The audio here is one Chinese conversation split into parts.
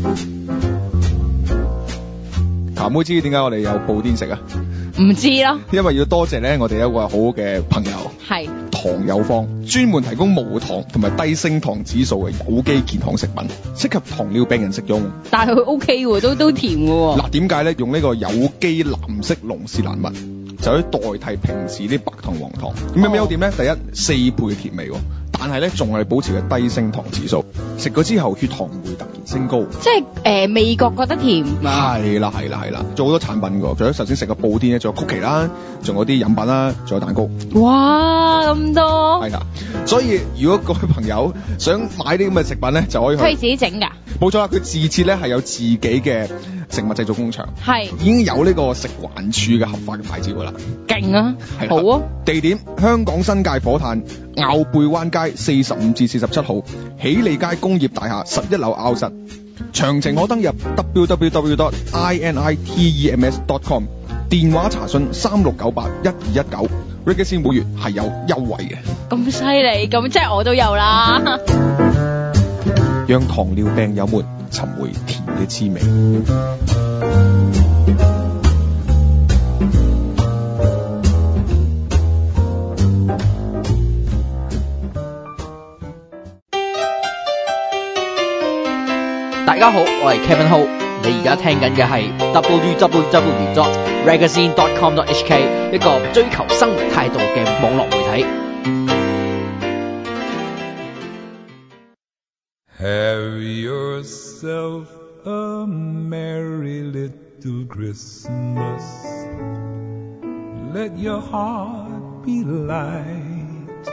譚妹知點解我哋有布甸食啊？ 唔知咯， 因為要多謝咧我哋一位好嘅朋友係糖友坊，專門提供無糖同埋低升糖指數嘅有機健康食品，適合糖尿病人食用。 但係佢 OK 喎，都甜嘅喎。 嗱，點解咧？用呢個有機藍色龍舌蘭蜜就可以代替平時啲白糖黃糖。咁有咩優點咧？第一，4倍嘅甜味喎。但係咧，仲係保持嘅低升糖指數，食咗之後血糖唔會突然升高， 即係味覺覺得甜。 係啦，做好多產品㗎，除咗頭先食個布甸咧，仲有曲奇啦，仲有啲飲品啦，仲有蛋糕。 哇，咁多！ 係啦，所以如果各位朋友想買啲咁嘅食品咧，就可以去。 佢係自己整㗎？ 冇錯啦，佢自設咧係有自己嘅食物製造工場， 係已經有呢個食環署嘅合法嘅牌照㗎啦。 勁啊！ 係好啊！ 地點香港新界火炭坳背灣街45至47號喜利街工業大廈11樓坳室。詳情可登入 www.initems.com， 電話查詢36981219。Ragazine 會員係有優惠嘅。 咁犀利，咁即係我都有啦。 讓糖尿病友們尋回甜嘅滋味。 大家好，我係 Kevin Ho， 你而家聽緊嘅係 www.ragazine.com.hk 一個追求生活態度嘅網絡媒體。 Have yourself a merry little Christmas. Let your heart be light.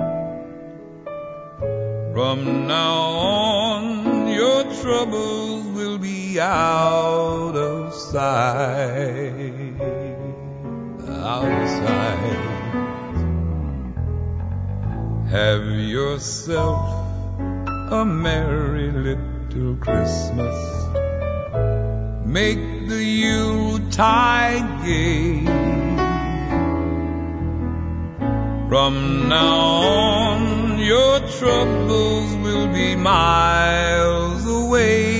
From now on, your troubles will be out of sight. Out of sight. Have yourself a merry little Christmas. Make the Yuletide gay. From now on, your troubles will be miles away.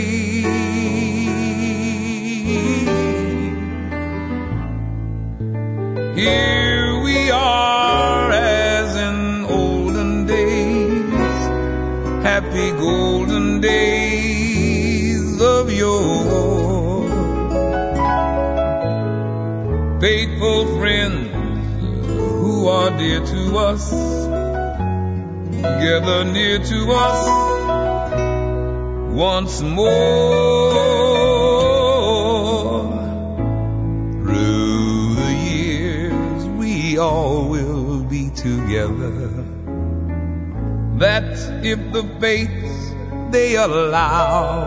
Here we are as in olden days, happy golden days of yore. Faithful friends who are dear to us, together near to us once more. Through the years we all will be together. That if the fates they allow,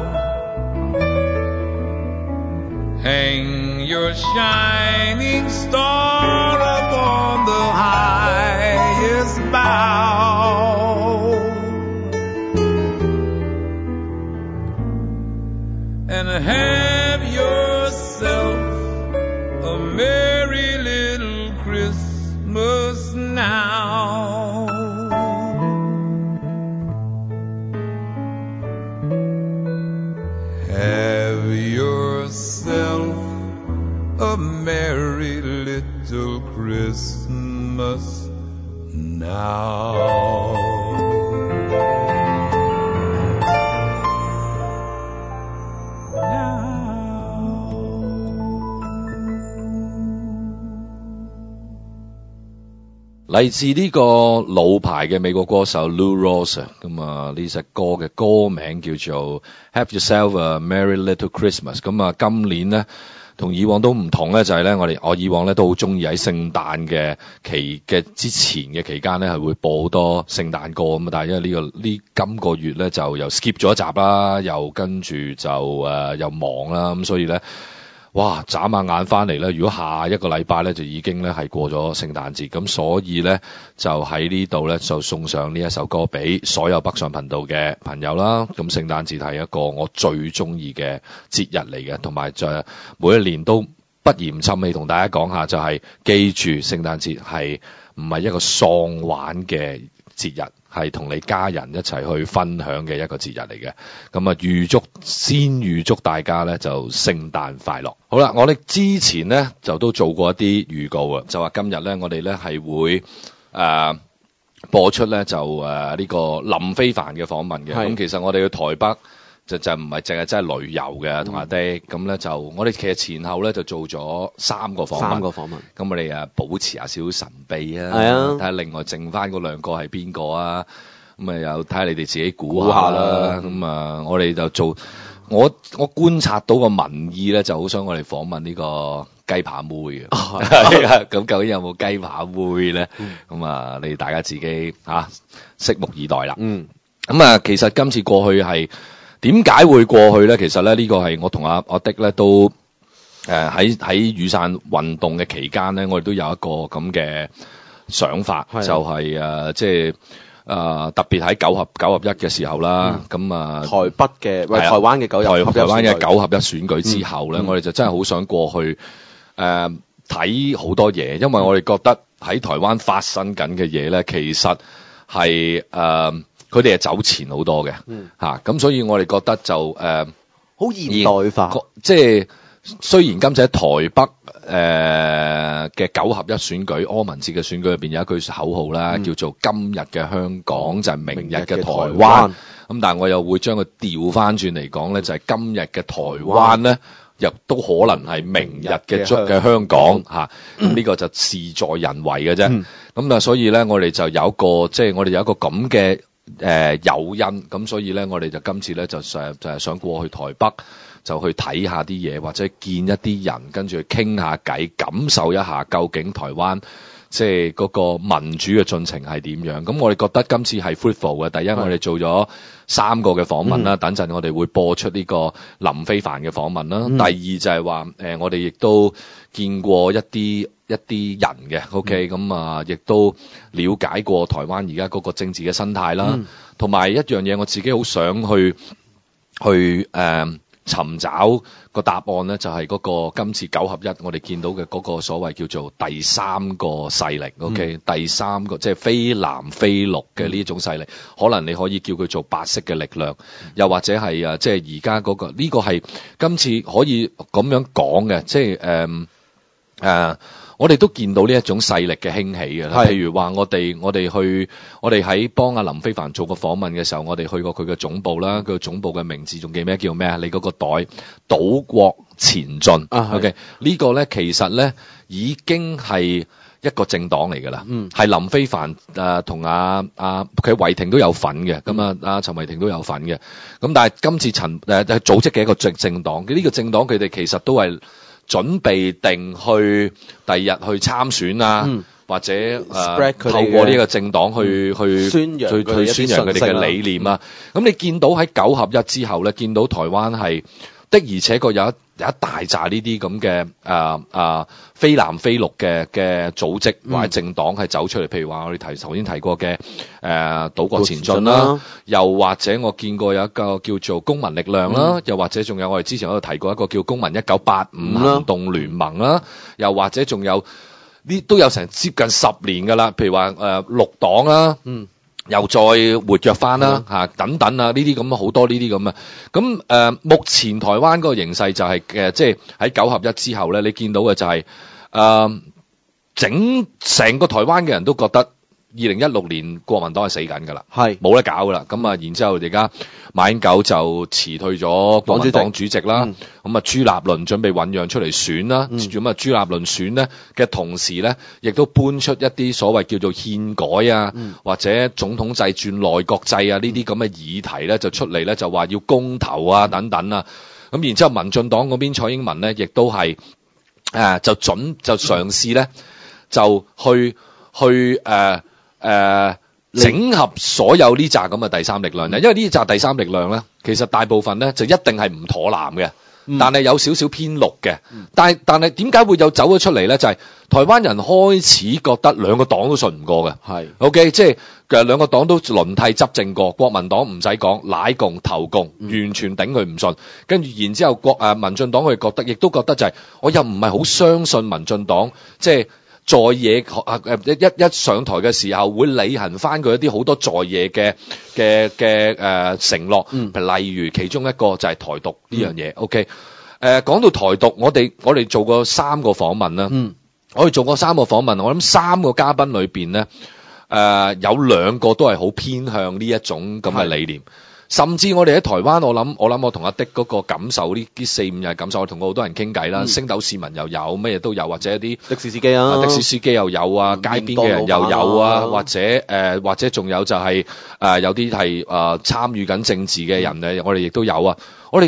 hang your shining star upon the highest bough, and have yourself a merry little Christmas now. Have yourself a merry little Christmas now. Now. 嚟自呢個老牌嘅美國歌手 Lou Rawls， 咁啊呢隻歌嘅歌名叫做 Have Yourself a Merry Little Christmas。咁啊今年呢同以往都唔同咧，就係咧我以往咧都好中意喺聖誕嘅期嘅之前嘅期間咧係會播好多聖誕歌咁，但係因為今個月咧就又 skip 咗一集啦，又跟住就又忙啦，咁所以咧哇眨下眼翻嚟咧，如果下一個禮拜咧就已經咧係過咗聖誕節，咁所以咧就喺呢度咧就送上呢一首歌俾所有北上頻道嘅朋友啦。咁聖誕節係一個我最中意嘅節日嚟嘅，同埋就每一年都不嫌沉氣同大家講下，就係記住聖誕節係唔係一個喪玩嘅節日，係同你家人一齊去分享嘅一個節日嚟嘅。咁啊，預祝大家咧就聖誕快樂。好啦，我哋之前咧就都做過一啲預告啊，就話今日咧我哋咧係會播出咧就呢個林非凡嘅訪問嘅。咁其實我哋去台北就唔係淨係真係旅遊嘅，同阿爹咁咧就我哋其實前後咧就做咗3個訪問。咁我哋保持下少少神秘啊，睇下另外剩翻嗰2個係邊個啊？咁啊又睇下你哋自己估下啦。咁我哋就做我觀察到個民意咧，就好想我哋訪問呢個雞扒妹嘅。咁究竟有冇雞扒妹咧？咁你大家自己拭目以待啦。咁其實今次過去係點解會過去咧？其實咧呢個係我同阿的咧都喺雨傘運動嘅期間咧，我哋都有一個咁嘅想法，就係即係特別喺九合一嘅時候啦，咁台北嘅台灣嘅九合一選舉之後咧，我哋就真係好想過去睇好多嘢，因為我哋覺得喺台灣發生緊嘅嘢咧，其實係佢哋係走前好多嘅，咁所以我哋覺得就好現代化， 即係雖然今次喺台北嘅九合一選舉柯文哲嘅選舉入邊有一句口號啦，叫做今日嘅香港就係明日嘅台灣，咁但係我又會將佢調翻轉嚟講咧，就係今日嘅台灣咧，亦都可能係明日嘅香港嚇，呢個就事在人為嘅啫。咁所以咧，我哋就有一個即係我哋有一個咁嘅誘因，咁所以咧，我哋就今次咧就係想過去台北，就去睇下啲嘢，或者見一啲人，跟住去傾下偈，感受一下究竟台灣即係嗰個民主嘅進程係點樣。咁我哋覺得今次係 fruitful 嘅。第一，我哋做咗3個嘅訪問啦，等陣我哋會播出呢個林非凡嘅訪問啦。第二就係話我哋亦都見過一啲人嘅，OK，咁亦都了解過台灣而家嗰個政治嘅生態啦，同埋一樣嘢我自己好想去尋找個答案咧，就係嗰個今次九合一我哋見到嘅嗰個所謂叫做第3個勢力，OK，第3個即係非藍非綠嘅呢種勢力，可能你可以叫佢做白色嘅力量，又或者係即係而家嗰個呢個係今次可以咁樣講嘅，即係我哋都見到呢一種勢力嘅興起嘅，譬如話我哋喺幫阿林非凡做個訪問嘅時候，我哋去過佢嘅總部啦，佢總部嘅名字仲記咩？叫咩啊？你嗰個袋島國前進，OK， 呢個咧其實咧已經係一個政黨嚟㗎啦，係林非凡同佢慧婷都有份嘅，咁阿陳慧婷都有份嘅，咁但係今次組織嘅一個政黨，呢個政黨佢哋其實都係準備定去第二日去參選啊，或者透過呢個政黨去宣揚佢哋嘅理念啊。咁你見到喺九合一之後咧，見到台灣係的而且確有一大紮呢啲咁嘅非藍非綠嘅組織或者政黨係走出嚟，譬如話我哋頭先提過嘅島國前進啦，又或者我見過有一個叫做公民力量啦，又或者仲有我哋之前喺度提過一個叫公民1985行動聯盟啦，又或者仲有呢都有成接近10年㗎啦，譬如話綠黨啦。又再活躍翻啦，等等啊，呢啲咁好多呢啲咁啊，咁目前台灣嗰個形勢就係即係喺九合一之後咧，你見到嘅就係成個台灣嘅人都覺得2016年國民黨係死緊㗎啦，係冇得搞㗎啦。咁然之後而家馬英九就辭退咗國民黨主席啦，咁朱立倫準備醞釀出嚟選啦，咁朱立倫選咧嘅同時咧，亦都搬出一啲所謂叫做憲改啊，或者總統制轉內閣制啊呢啲咁嘅議題咧，就出嚟咧就話要公投啊等等啊，咁然之後民進黨嗰邊蔡英文咧，亦都係就嘗試咧就去整合所有呢紮咁嘅第三力量咧，因為呢紮第三力量咧，其實大部分咧就一定係唔妥藍嘅，但係有少少偏綠嘅。但係點解會有走咗出嚟咧？就係台灣人開始覺得兩個黨都信唔過嘅。係 OK， 即係其實兩個黨都輪替執政過，國民黨唔使講，奶共投共，完全頂佢唔順。跟住然之後民進黨佢哋覺得，亦都覺得就係我又唔係好相信民進黨，即係在野一上台嘅時候，會履行翻佢一啲好多在野嘅承諾，例如其中一個就係台獨呢樣嘢。OK， 講到台獨，我哋做過3個訪問啦。我哋做過3個訪問，我諗3個嘉賓裏邊咧，有2個都係好偏向呢一種咁嘅理念。甚至我哋喺台灣，我諗我同阿的嗰個感受，呢4-5日感受，我同好多人傾偈啦，星斗市民又有，乜嘢都有，或者一啲的士司機啊， 的士司機又有啊，街邊嘅人又有啊，或者仲有就係有啲係參與緊政治嘅人咧，我哋亦都有啊。我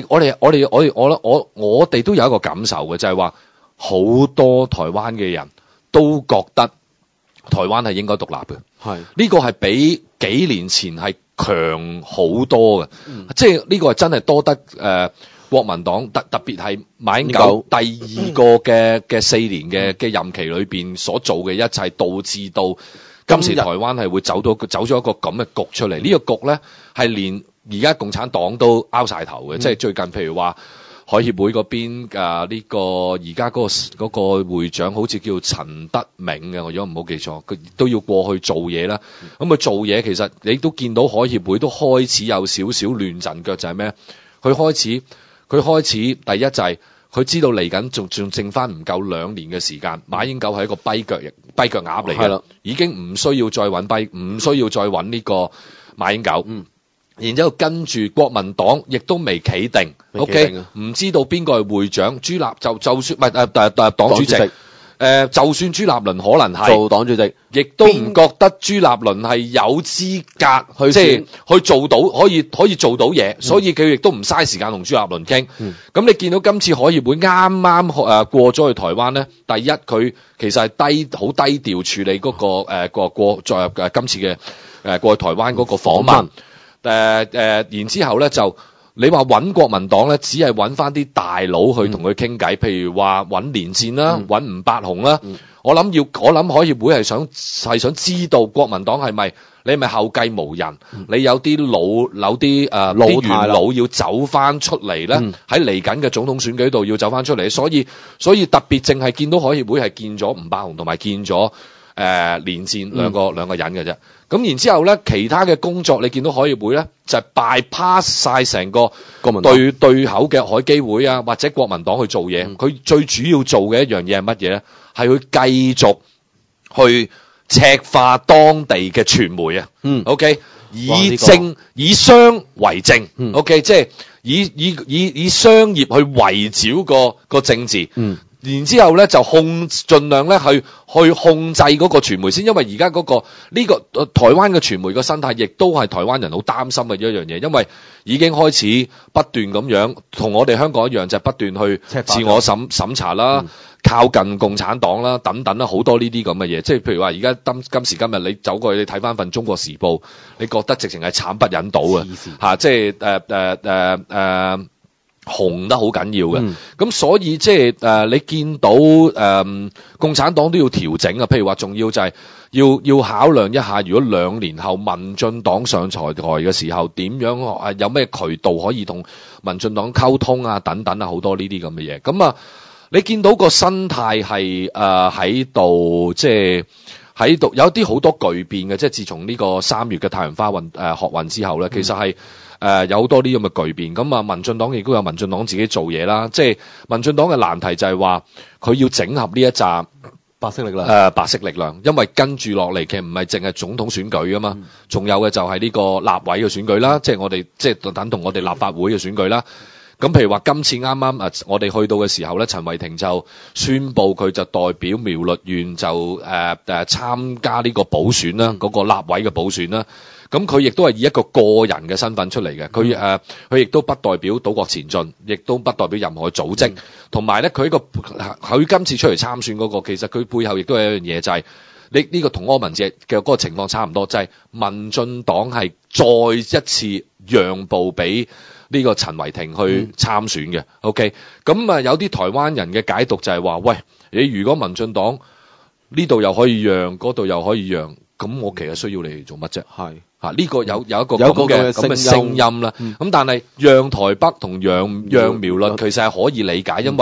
哋都有一個感受嘅，就係話好多台灣嘅人都覺得台灣係應該獨立嘅。係呢個係比幾年前係強好多嘅，即係呢個係真係多得國民黨特別係馬英九第2個嘅4年嘅任期裏邊所做嘅一切，導致到今時台灣係會走咗一個咁嘅局出嚟。呢個局咧係連而家共產黨都拗晒頭嘅，即係最近譬如話海協會嗰邊呢個而家嗰個會長好似叫陳德銘嘅，我如果唔好記錯，佢都要過去做嘢啦。咁佢做嘢其實你都見到海協會都開始有少少亂陣腳，就係咩？佢開始第一就係佢知道嚟緊仲剩翻唔夠2年嘅時間，馬英九係一個跛腳鴨嚟嘅，已經唔需要再揾呢個馬英九。然之後跟住國民黨亦都未企定 ，OK， 唔知道邊個係會長，朱立就算唔係黨主席，就算朱立倫可能係做黨主席， 亦都唔覺得朱立倫係有資格即係去做到可以做到嘢，所以佢亦都唔嘥時間同朱立倫傾。咁你見到今次海協會啱啱過咗去台灣咧，第一佢其實係好低調處理嗰個今次嘅過去台灣嗰個訪問。然之後咧就你話揾國民黨咧，只係揾翻啲大佬去同佢傾偈，譬如話揾連戰啦，揾吳伯雄啦。我諗海協會係想知道國民黨係咪後繼無人？你有啲啲元老要走翻出嚟咧，喺嚟緊嘅總統選舉度要走翻出嚟，所以特別淨係見到海協會係見咗吳伯雄同埋見咗連戰兩個人嘅啫。咁然之後咧，其他嘅工作你見到海協會咧就係 bypass 晒成個對口嘅海基會啊，或者國民黨去做嘢。佢最主要做嘅一樣嘢係乜嘢咧？係佢繼續去赤化當地嘅傳媒啊。OK， 以商為政。OK， 即係以商業去圍剿個政治。然之後咧就盡量咧去控制嗰個傳媒先，因為而家呢個台灣嘅傳媒個生態，亦都係台灣人好擔心嘅一樣嘢，因為已經開始不斷咁樣同我哋香港一樣，就係不斷去自我審查啦，靠近共產黨啦，等等啦，好多呢啲咁嘅嘢。即係譬如話，而家今時今日你走過去，你睇翻份《中國時報》，你覺得直情係慘不忍睹啊！即係紅得好緊要嘅，咁所以即係你見到共產黨都要調整啊。譬如話，仲要就係要考量一下，如果2年後民進黨上台嘅時候，點樣有咩渠道可以同民進黨溝通啊？等等啊，好多呢啲咁嘅嘢。咁你見到個生態係喺度，即係喺度有啲好多巨變嘅。即係自從呢個3月嘅太陽花學運之後咧，其實係。有好多啲咁嘅巨變，咁民進黨亦都有民進黨自己做嘢啦。即係民進黨嘅難題就係話，佢要整合呢一紮白色力量，因為跟住落嚟其實唔係淨係總統選舉啊嘛，仲有嘅就係呢個立委嘅選舉啦，即係等同我哋立法會嘅選舉啦。咁譬如話今次啱啱我哋去到嘅時候咧，陳為廷就宣布佢就代表苗栗縣就參加呢個補選啦，嗰個立委嘅補選啦。咁佢亦都係以一個人嘅身份出嚟嘅，佢亦都不代表島國前進，亦都不代表任何嘅組織，同埋咧佢今次出嚟參選嗰個，其實佢背後亦都有一樣嘢，就係呢個同柯文哲嘅嗰個情況差唔多，就係民進黨係再一次讓步俾呢個陳為廷去參選嘅。OK， 咁有啲台灣人嘅解讀就係話，喂，你如果民進黨呢度又可以讓，嗰度又可以讓，咁我其實需要你嚟做乜啫？係。呢個有一個咁嘅聲音啦。咁但係讓台北同讓苗栗其實係可以理解，因為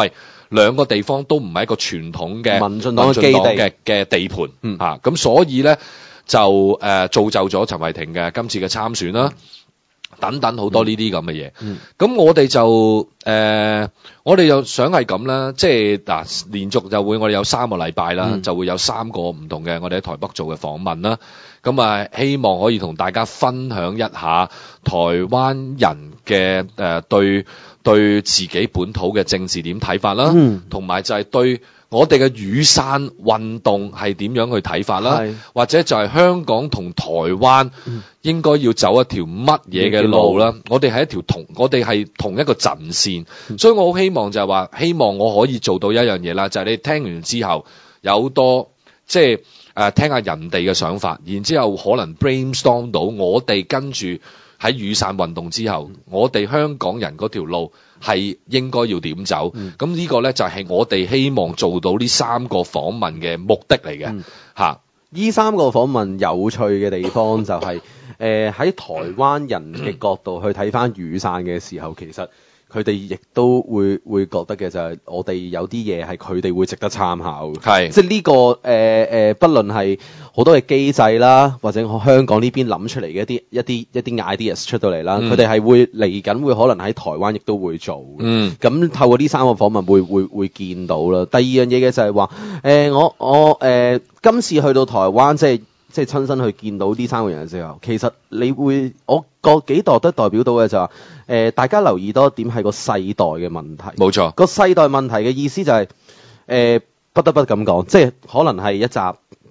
兩個地方都唔係一個傳統嘅民進黨嘅基地嘅地盤咁所以咧就造就咗陳慧婷嘅今次嘅參選啦。等等好多呢啲咁嘅嘢，咁我哋就我哋又想係咁啦，即係嗱，連續就會我哋有3個禮拜啦，就會有3個唔同嘅我哋喺台北做嘅訪問啦，咁啊希望可以同大家分享一下台灣人嘅對自己本土嘅政治點睇法啦，同埋就係對我哋嘅雨傘運動係點樣去睇法啦，或者就係香港同台灣應該要走一條乜嘢嘅路啦？我哋係我哋係同一個陣線，所以我好希望就係話，希望我可以做到一樣嘢啦，就係你聽完之後有好多即係聽下人哋嘅想法，然之後可能 brainstorm 到我哋跟住喺雨傘運動之後，我哋香港人嗰條路係應該要點走？咁呢個呢，就係我哋希望做到呢3個訪問嘅目的嚟嘅嚇。 呢3個訪問有趣嘅地方就係喺台灣人嘅角度去睇翻雨傘嘅時候，其實佢哋亦都會覺得嘅就係我哋有啲嘢係佢哋會值得參考嘅，係即係呢個不論係好多嘅機制啦，或者香港呢邊諗出嚟嘅一啲 ideas 出到嚟啦，佢哋係會嚟緊會可能喺台灣亦都會做嘅。咁透過呢3個訪問會見到啦。第二樣嘢嘅就係話我今次去到台灣即係親身去見到呢3個人嘅時候，其實我幾度都代表到嘅就係大家留意多點係個世代嘅問題。冇錯，個世代問題嘅意思就係不得不咁講，即係可能係一集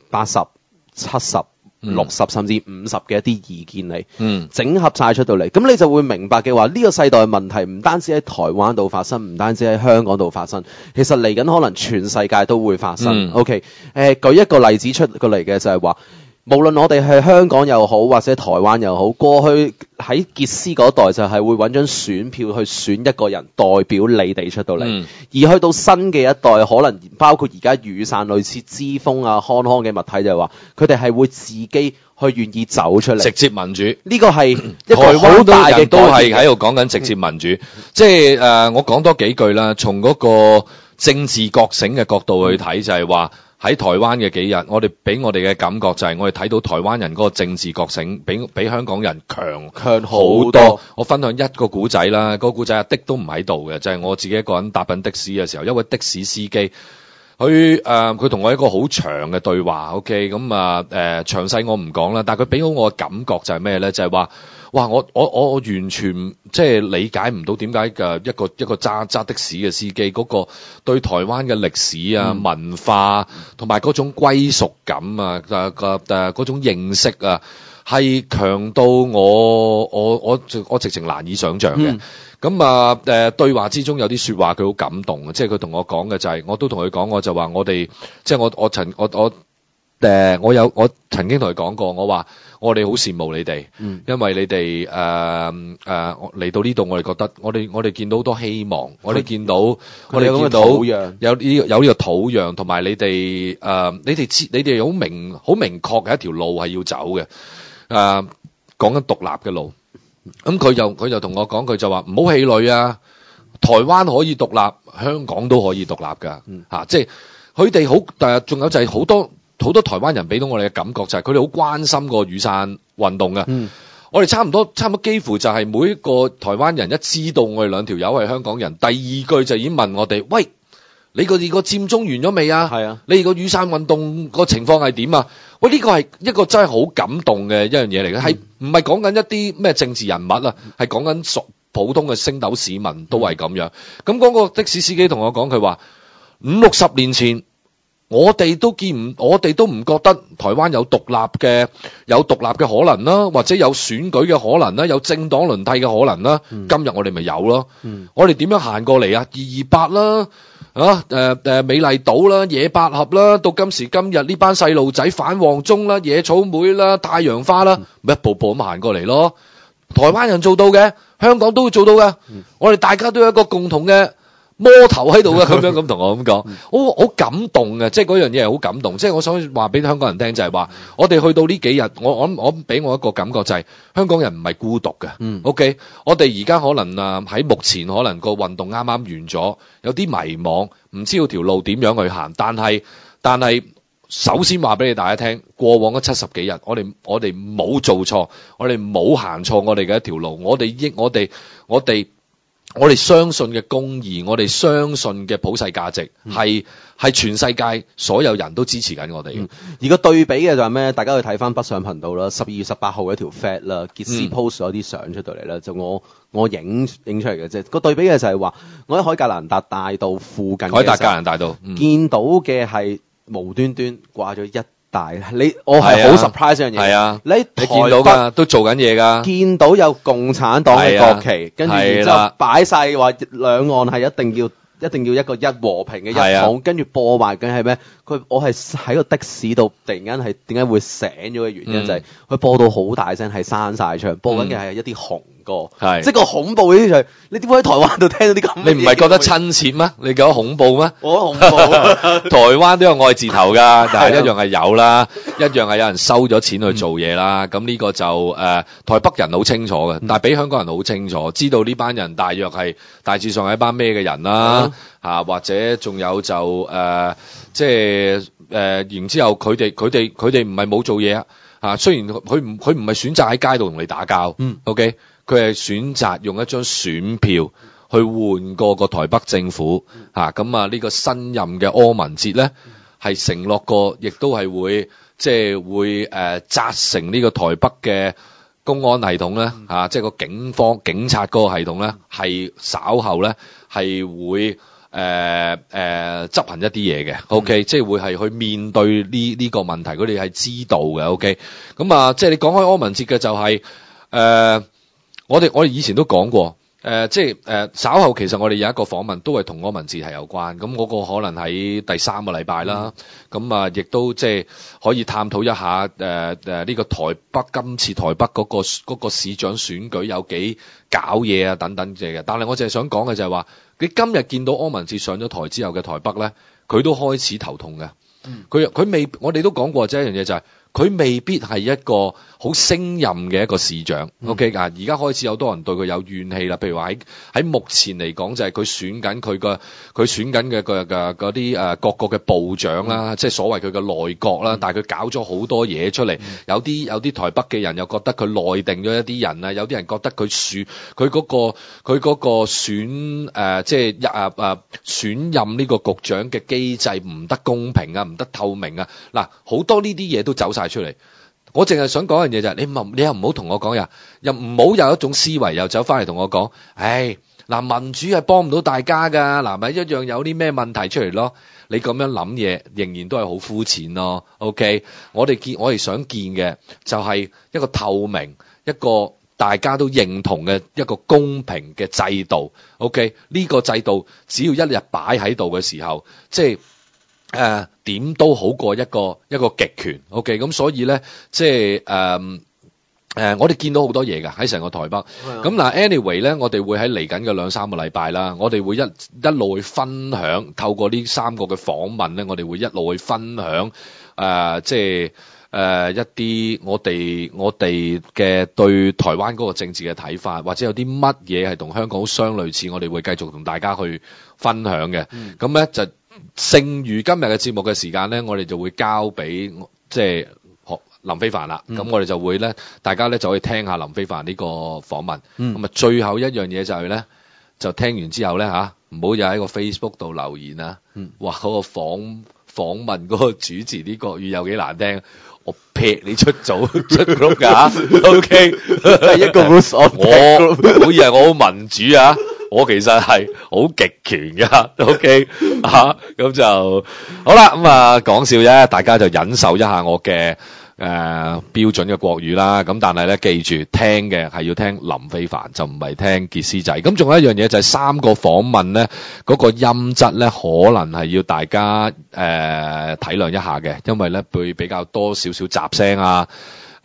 80、70、60甚至50嘅一啲意見嚟，整合晒出到嚟，咁你就會明白嘅話，呢個世代嘅問題唔單止喺台灣度發生，唔單止喺香港度發生，其實嚟緊可能全世界都會發生。OK， 舉一個例子出過嚟嘅就係話，無論我哋係香港又好，或者台灣又好，過去喺傑斯嗰代就係會揾張選票去選一個人代表你哋出到嚟，而去到新嘅一代，可能包括而家雨傘類似之風啊、康康嘅物體，就係話佢哋係會自己去願意走出嚟，直接民主。呢個係一個好大嘅都係喺度講緊直接民主。即係我講多幾句啦，從嗰個政治覺醒嘅角度去睇，就係話。喺台灣嘅幾日，我哋俾我哋嘅感覺就係我哋睇到台灣人嗰個政治覺醒比香港人強好多。我分享一個古仔啦，嗰個古仔阿的都唔喺度嘅，就係我自己一個人搭緊的士嘅時候，一位的士司機，佢同我一個好長嘅對話 ，OK， 咁詳細我唔講啦，但係佢俾到我嘅感覺就係咩咧？就係話。哇！我完全即係理解唔到點解嘅一個揸的士嘅司機嗰個對台灣嘅歷史啊、文化同埋嗰種歸屬感啊、嗰種認識啊，係強到我直情難以想像嘅。咁對話之中有啲説話佢好感動，即係佢同我講嘅就係，我都同佢講，我就話我哋即係我曾經同佢講過，我話。我哋好羨慕你哋，因為你哋嚟到呢度，我哋覺得我哋見到好多希望，我哋見到有呢個土壤，同埋你哋你哋好明確嘅一條路係要走嘅，講緊獨立嘅路。咁佢就同我講，佢就話唔好氣餒啊，台灣可以獨立，香港都可以獨立㗎，即係佢哋好，仲有就係好多台灣人俾到我哋嘅感覺就係佢哋好關心個雨傘運動嘅。我哋差唔多幾乎就係每一個台灣人一知道我哋兩條友係香港人，第二句就已經問我哋：喂，你個佔中完咗未啊？係啊，你個雨傘運動個情況係點啊？喂，呢個係一個真係好感動嘅一樣嘢嚟嘅，係唔係講緊一啲咩政治人物啊？係講緊普通嘅星斗市民都係咁樣。咁嗰個的士司機同我講，佢話50-60年前。我哋都唔覺得台灣有獨立嘅可能啦，或者有選舉嘅可能啦，有政黨輪替嘅可能啦。今日我哋咪有咯。我哋點樣行過嚟啊？228啦，美麗島啦，野百合啦，到今時今日呢班細路仔反旺中啦，野草莓啦，太陽花啦，咪一步步咁行過嚟咯。台灣人做到嘅，香港都會做到嘅。我哋大家都有一個共同嘅魔頭喺度嘅咁樣咁同我咁講，好感動嘅，即係嗰樣嘢係好感動。即係我想話俾香港人聽就係話，我哋去到呢幾日，我俾我一個感覺就係、香港人唔係孤獨嘅。OK， 我哋而家可能喺目前可能個運動啱啱完咗，有啲迷茫，唔知道條路點樣去行。但係首先話俾你大家聽，過往嗰70幾日，我哋冇做錯，我哋冇行錯我哋嘅一條路，我哋相信嘅公義，我哋相信嘅普世價值係全世界所有人都支持緊我哋。 而個對比嘅就係咩？大家去睇翻北上頻道啦，12月18號嘅一條 Fat 啦，傑斯 post 咗啲相出到嚟啦，就我影出嚟嘅啫。個對比嘅就係話，我喺海格蘭達大道附近嘅時候， 海達格蘭大道， 見到嘅係無端端掛咗一大，我係好 surprise 呢樣嘢。係啊，你見到㗎，都做緊嘢㗎。見到有共產黨嘅國旗，跟住然之後擺晒話兩岸係一定要一個一和平嘅一統，跟住播埋緊係咩？我係喺個的士度突然間係點解會醒咗嘅原因，就係佢播到好大聲，係閂晒窗，播緊嘅係一啲紅歌，即係個恐怖嘅啲就係你點會喺台灣度聽到啲咁？你唔係覺得親切咩？你覺得恐怖咩？我覺得恐怖。台灣都有愛字頭㗎，但係一樣係有啦，一樣係有人收咗錢去做嘢啦。咁呢個就台北人好清楚嘅，但係比香港人好清楚，知道呢班人大約係大致上係一班咩嘅人啦。或者仲有就即係然之後佢哋唔係冇做嘢啊！雖然佢唔係選擇喺街度同你打交，OK， 佢係選擇用一張選票去換過個台北政府咁啊！呢個新任嘅柯文哲咧係承諾過，亦都係會即係會責成呢個台北嘅公安系統咧即係個警察嗰個系統咧係稍後咧係會執行一啲嘢嘅，OK，即係會係去面對呢個問題，佢哋係知道嘅，OK，咁啊，即係你講開柯文哲嘅就係我哋以前都講過，即係稍後其實我哋有一個訪問都係同柯文哲係有關，咁嗰個可能喺第3個禮拜啦，咁啊亦都即係可以探討一下呢個今次台北嗰個市長選舉有幾搞嘢啊等等嘅，但係我淨係想講嘅就係話，你今日見到柯文哲上咗台之後嘅台北咧，佢都開始頭痛嘅，佢未，我哋都講過即係一樣嘢就係。佢未必係一個好升任嘅一個市長，OK 㗎。而家開始有多人對佢有怨氣啦。譬如話喺目前嚟講，就係佢選緊嘅嗰啲各個嘅部長啦，即係所謂佢嘅內閣啦。但係佢搞咗好多嘢出嚟，有啲台北嘅人又覺得佢內定咗一啲人啊，有啲人覺得佢嗰個選即係選任呢個局長嘅機制唔得公平啊，唔得透明啊。嗱，好多呢啲嘢都走晒出嚟，我淨係想講一樣嘢就係，你又唔好同我講又唔好有一種思維又走翻嚟同我講，民主係幫唔到大家噶，咪一樣有啲咩問題出嚟咯。你咁樣諗嘢，仍然都係好膚淺咯。OK， 我哋想見嘅就係一個透明、一個大家都認同嘅一個公平嘅制度。OK， 呢個制度只要一日擺喺度嘅時候，即係。點都好過一個極權 ，OK， 咁所以咧，即係我哋見到好多嘢㗎喺成個台北。咁嗱 ，anyway 咧，我哋會喺嚟緊嘅2-3個禮拜啦，我哋會一路去分享，透過呢3個嘅訪問咧，我哋會一路去分享即係一啲我哋嘅對台灣嗰個政治嘅睇法，或者有啲乜嘢係同香港好相類似，我哋會繼續同大家去分享嘅。咁咧就。剩餘今日嘅節目嘅時間咧，我哋就會交俾即係林飛帆啦。咁我哋就會咧，大家咧就可以聽下林飛帆呢個訪問。咁最後一樣嘢就係咧，就聽完之後咧唔好又喺個 Facebook 度留言啊。哇，嗰個訪問嗰個主持啲國語有幾難聽，我劈你出組出 group 㗎。OK， 係一個我好以為我好民主啊。我其實係好極權噶 ，OK 咁就好啦。咁講笑啫，大家就忍受一下我嘅標準嘅國語啦。咁但係咧，記住聽嘅係要聽林飛帆，就唔係聽傑斯仔。咁仲有一樣嘢就係3個訪問咧，嗰個音質咧可能係要大家體諒一下嘅，因為咧會比較多少少雜聲啊。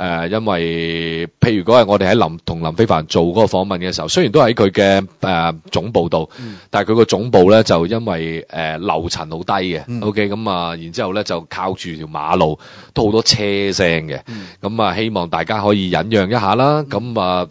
因為譬如嗰日我哋喺同林飛帆做嗰個訪問嘅時候，雖然都喺佢嘅總部度，但係佢個總部咧就因為樓層好低嘅，OK 咁啊，然之後咧就靠住條馬路，都好多車聲嘅，咁啊希望大家可以忍讓一下啦，咁啊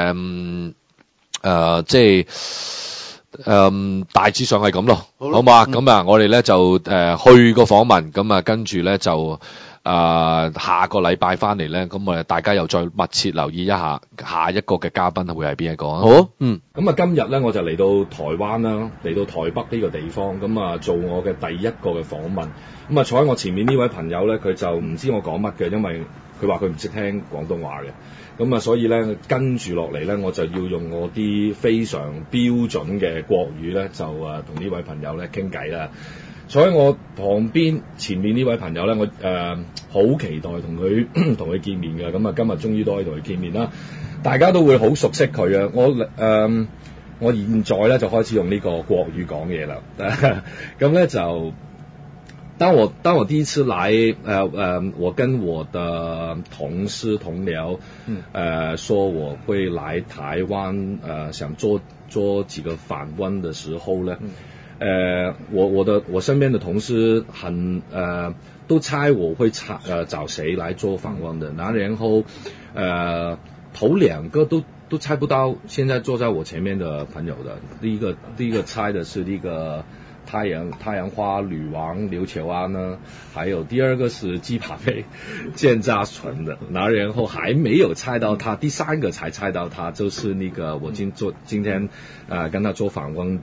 即係大致上係咁咯，好嘛？咁啊，我哋咧就去個訪問，咁啊跟住咧就下個禮拜翻嚟咧，咁我哋大家又再密切留意一下下一個嘅嘉賓會係邊一個啊？ 好， 咁啊今日咧我就嚟到台灣啦，嚟到台北呢個地方，咁啊做我嘅第一個嘅訪問。咁啊坐喺我前面呢位朋友咧，佢就唔知我講乜嘅，因為佢話佢唔識聽廣東話嘅。咁啊，所以咧跟住落嚟咧，我就要用我啲非常標準嘅國語咧，就同呢位朋友咧傾偈啦。坐喺我旁邊前面呢位朋友咧，我好期待同佢見面嘅。咁啊，今日終於都可以同佢見面啦。大家都會好熟悉佢啊。我現在咧就開始用呢個國語講嘢啦。咁咧就。當我第一次來，我跟我的同事同僚，說我會來台灣，想做幾個訪問的時候呢，我身邊的同事都猜我會找誰來做訪問的，然後頭兩個都猜不到，現在坐在我前面的朋友的，第一個猜的是呢個。太陽花女王劉球安呢，還有第二個是雞扒妹建家純的，然後還沒有猜到他，第三個才猜到他，就是那個我今天跟他做訪問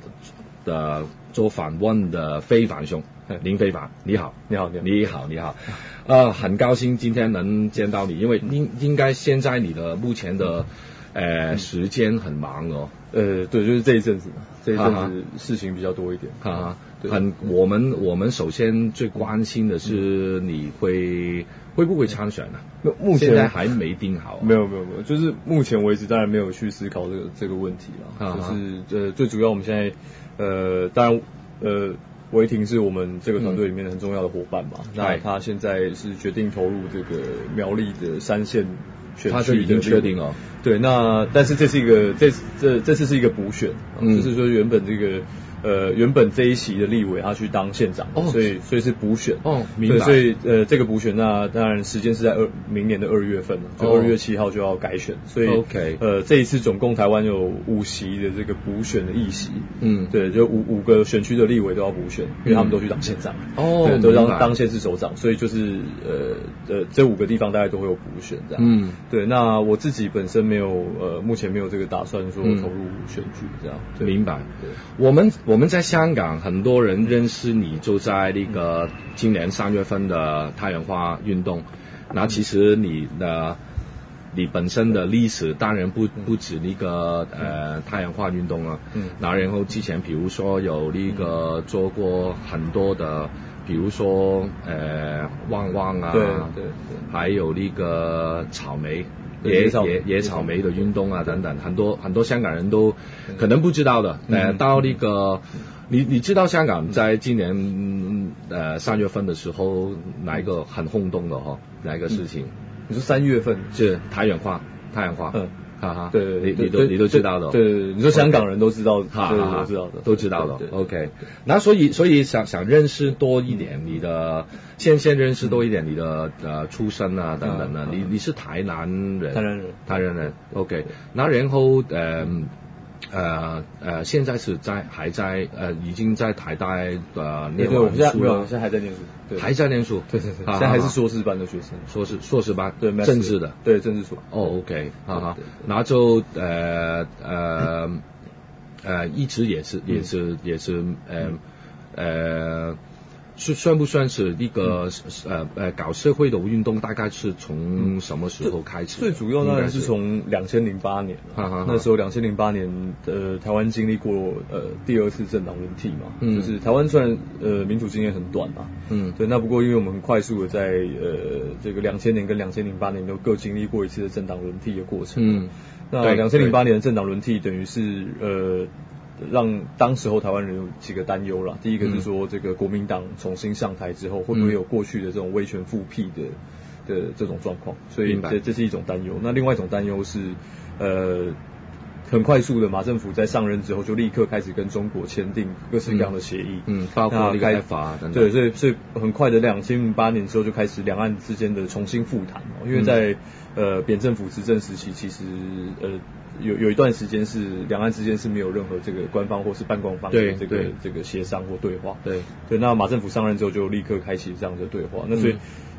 的非凡兄林非凡，你好，很高興今天能見到你，因為應該現在你的目前的時間很忙哦。 對，就是這一陣子事情比較多一點。 我們首先最關心的是你會不會參選啊？ 目前現在還沒定好。 沒有，就是目前為止當然沒有去思考這個問題啦。就是最主要我們現在當然維廷是我們這個團隊裡面很重要的夥伴嘛。那他現在是決定投入這個苗栗的3縣。 他就已經確定了。 對，那但是這次是一個補選，就是說原本這一席的立委他去當縣長，所以是補選。明白。所以這個補選那當然時間是在明年的2月份，就2月7號就要改選。所以這一次總共台灣有5席的這個補選的議席。對，就五個選區的立委都要補選，因為他們都去當縣長。對，都當縣市首長，所以就是這5個地方大概都會有補選這樣。對，那我自己本身目前沒有這個打算說投入選舉這樣。明白。 我們在香港很多人認識你就在那個今年3月份的太陽花運動，那其實你本身的歷史當然不止那個太陽花運動了，那然後之前比如說有那個做過很多的，比如說旺旺啊，對，還有那個草莓。野草莓的運動啊等等，很多香港人都可能不知道的。到那個你知道香港在今年3月份的時候哪一個很轟動的哪一個事情？ 你說3月份是太陽花。 對， 你都知道的。 對，你說香港人都知道， 都知道的。OK， 那所以想認識多一點你的，先認識多一點你的出身啊等等的。你是台南人。台南人。OK， 那然後現在是還在已經在台大念完書了。 現在還在念書。對， 還在念書。 對，現在還是碩士班的學生。 碩士班。 對， 政治的。 對，政治所。 OK， 然後就一直也是算不算是一個搞社會的運動？大概是從什麼時候開始？ 最主要當然是從2008年，那時候2008年台灣經歷過第2次政黨輪替嘛，就是台灣雖然民主經驗很短嘛，對，那不過因為我們很快速的在這個2000年跟2008年都各經歷過一次的政黨輪替的過程，那2008年的政黨輪替等於是讓當時候台灣人有幾個擔憂啦。第一個是說，這個國民黨重新上台之後，會不會有過去的這種威權復辟的这种状况，所以这是一种担忧。那另外一种担忧是很快速的，马政府在上任之后就立刻开始跟中国签订各式各样的协议， 包括那个 ECFA 等等。对，所以很快的2008年之后就开始两岸之间的重新复谈，因为在扁政府执政时期，其实有一段时间是两岸之间是没有任何这个官方或是半官方的这个协商或对话。对，那马政府上任之后就立刻开启这样的对话。那所以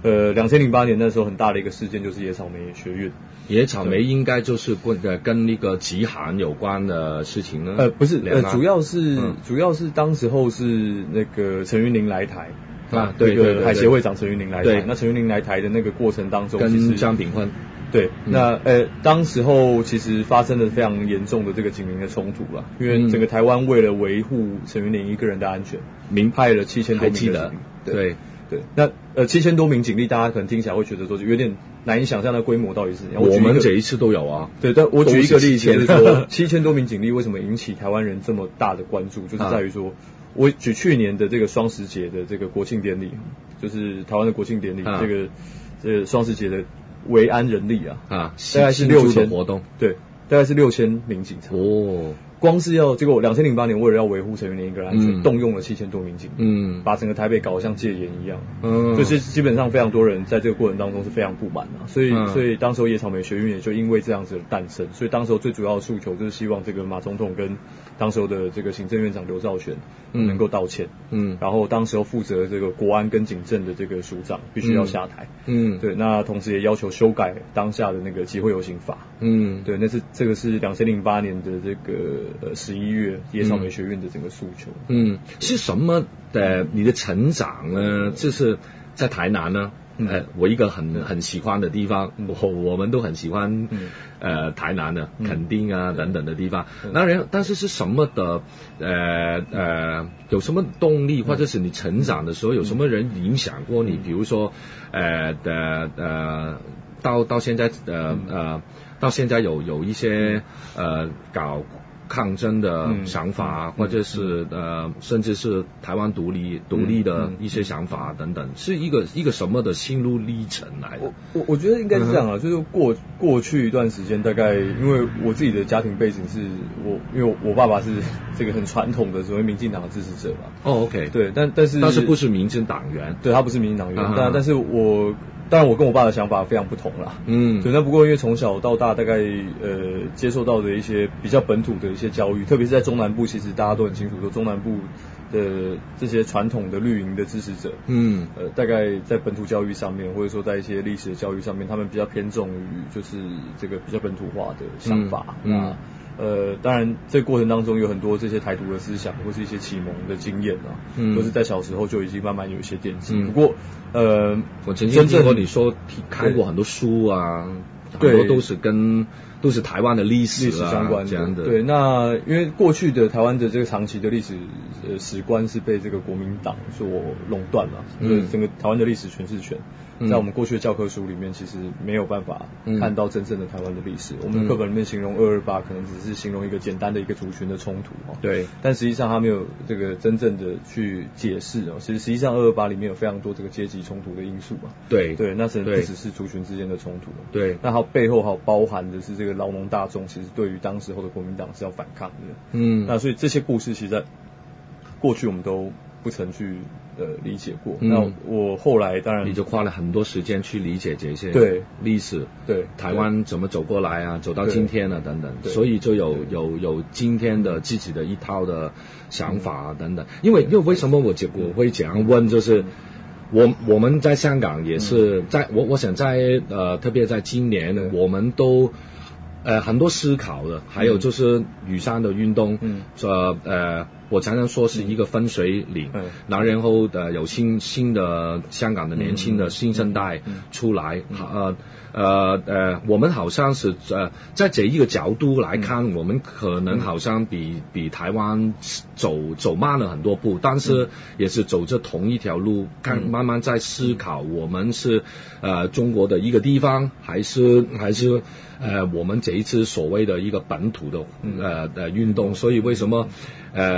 2008年那时候很大的一个事件就是野草莓学运。 野草莓应该就是跟那个极寒有关的事情呢？ 不是，主要是当时候是那个陈云林来台啊， 那个海协会长陈云林来台，那陈云林来台的那个过程当中， 跟张炳坤。 对，那当时候其实发生了非常严重的这个警民的冲突了，因为整个台湾为了维护陈云林一个人的安全，派了7000多名的警力。对，那7000多名警力，大家可能听起来会觉得说有点难以想象的规模到底是怎样。 我们这一次都有啊。 对，但我举一个例子，就是说7000多名警力为什么引起台湾人这么大的关注，就是在于说，我举去年的这个双十节的这个国庆典礼，就是台湾的国庆典礼，这个双十节的维安人力大概是6000 活动， 对，大概是6000名警察。光是结果2008年为了要维护陈云林一个人安全，动用了7000多名警力，把整个台北搞得像戒严一样，就是基本上非常多人在这个过程当中是非常不满所以当时候野草莓学运也就因为这样子的诞生，所以当时候最主要的诉求就是希望这个马总统跟当时候的这个行政院长刘兆玄能够道歉，然后当时候负责这个国安跟警政的这个署长必须要下台，对，那同时也要求修改当下的那个集会游行法，对，这个是2008年的这个11月野草莓学运的整个诉求。 是什么你的成长呢？就是在台南呢？我一个很喜欢的地方，我们都很喜欢台南的垦丁啊等等的地方。但是什么的有什么动力，或者是你成长的时候有什么人影响过你？比如说到现在到现在有一些搞抗争的想法，或者是甚至是台湾独立的一些想法等等，是一个什么的心路历程来的？ 我觉得应该是这样就是过去一段时间，大概因为我自己的家庭背景是因为我爸爸是这个很传统的所谓民进党的支持者嘛。 OK， 对，但是不是民进党员， 对，他不是民进党员，但是当然我跟我爸的想法非常不同啦。对，那不过因为从小到大大概接受到的一些比较本土的一些教育，特别是在中南部，其实大家都很清楚说中南部的这些传统的绿营的支持者，大概在本土教育上面，或者说在一些历史的教育上面，他们比较偏重于就是这个比较本土化的想法。当然这个过程当中有很多这些台独的思想或是一些启蒙的经验都是在小时候就已经慢慢有一些奠基。不过我曾经听过你说看过很多书啊，很多都是台湾的历史相关的这样的。 对，那因为过去的台湾的这个长期的历史史观是被这个国民党所垄断了，整个台湾的历史诠释权在我们过去的教科书里面其实没有办法看到真正的台湾的历史。我们的课本里面形容228可能只是形容一个简单的一个族群的冲突对， 但实际上它没有这个真正的去解释其实实际上228里面有非常多这个阶级冲突的因素嘛。对，那不只是族群之间的冲突。对，那它背后还有包含的是这个劳农大众其实对于当时候的国民党是要反抗的。那所以这些故事其实在过去我们都不曾去理解过。那我后来当然你就花了很多时间去理解这些历史，对台湾怎么走过来啊，走到今天啊等等，所以就有今天的自己的一套的想法等等。因为为什么我会这样问，就是我们在香港也是我想在特别在今年我们都很多思考的，还有就是雨伞的运动，我常常说是一个分水岭，然后有新的香港的年轻的新生代出来，我们好像是在这一个角度来看，我们可能好像比台湾走慢了很多步，但是也是走着同一条路，慢慢在思考我们是中国的一个地方，还是我们这一次所谓的一个本土的运动。所以为什么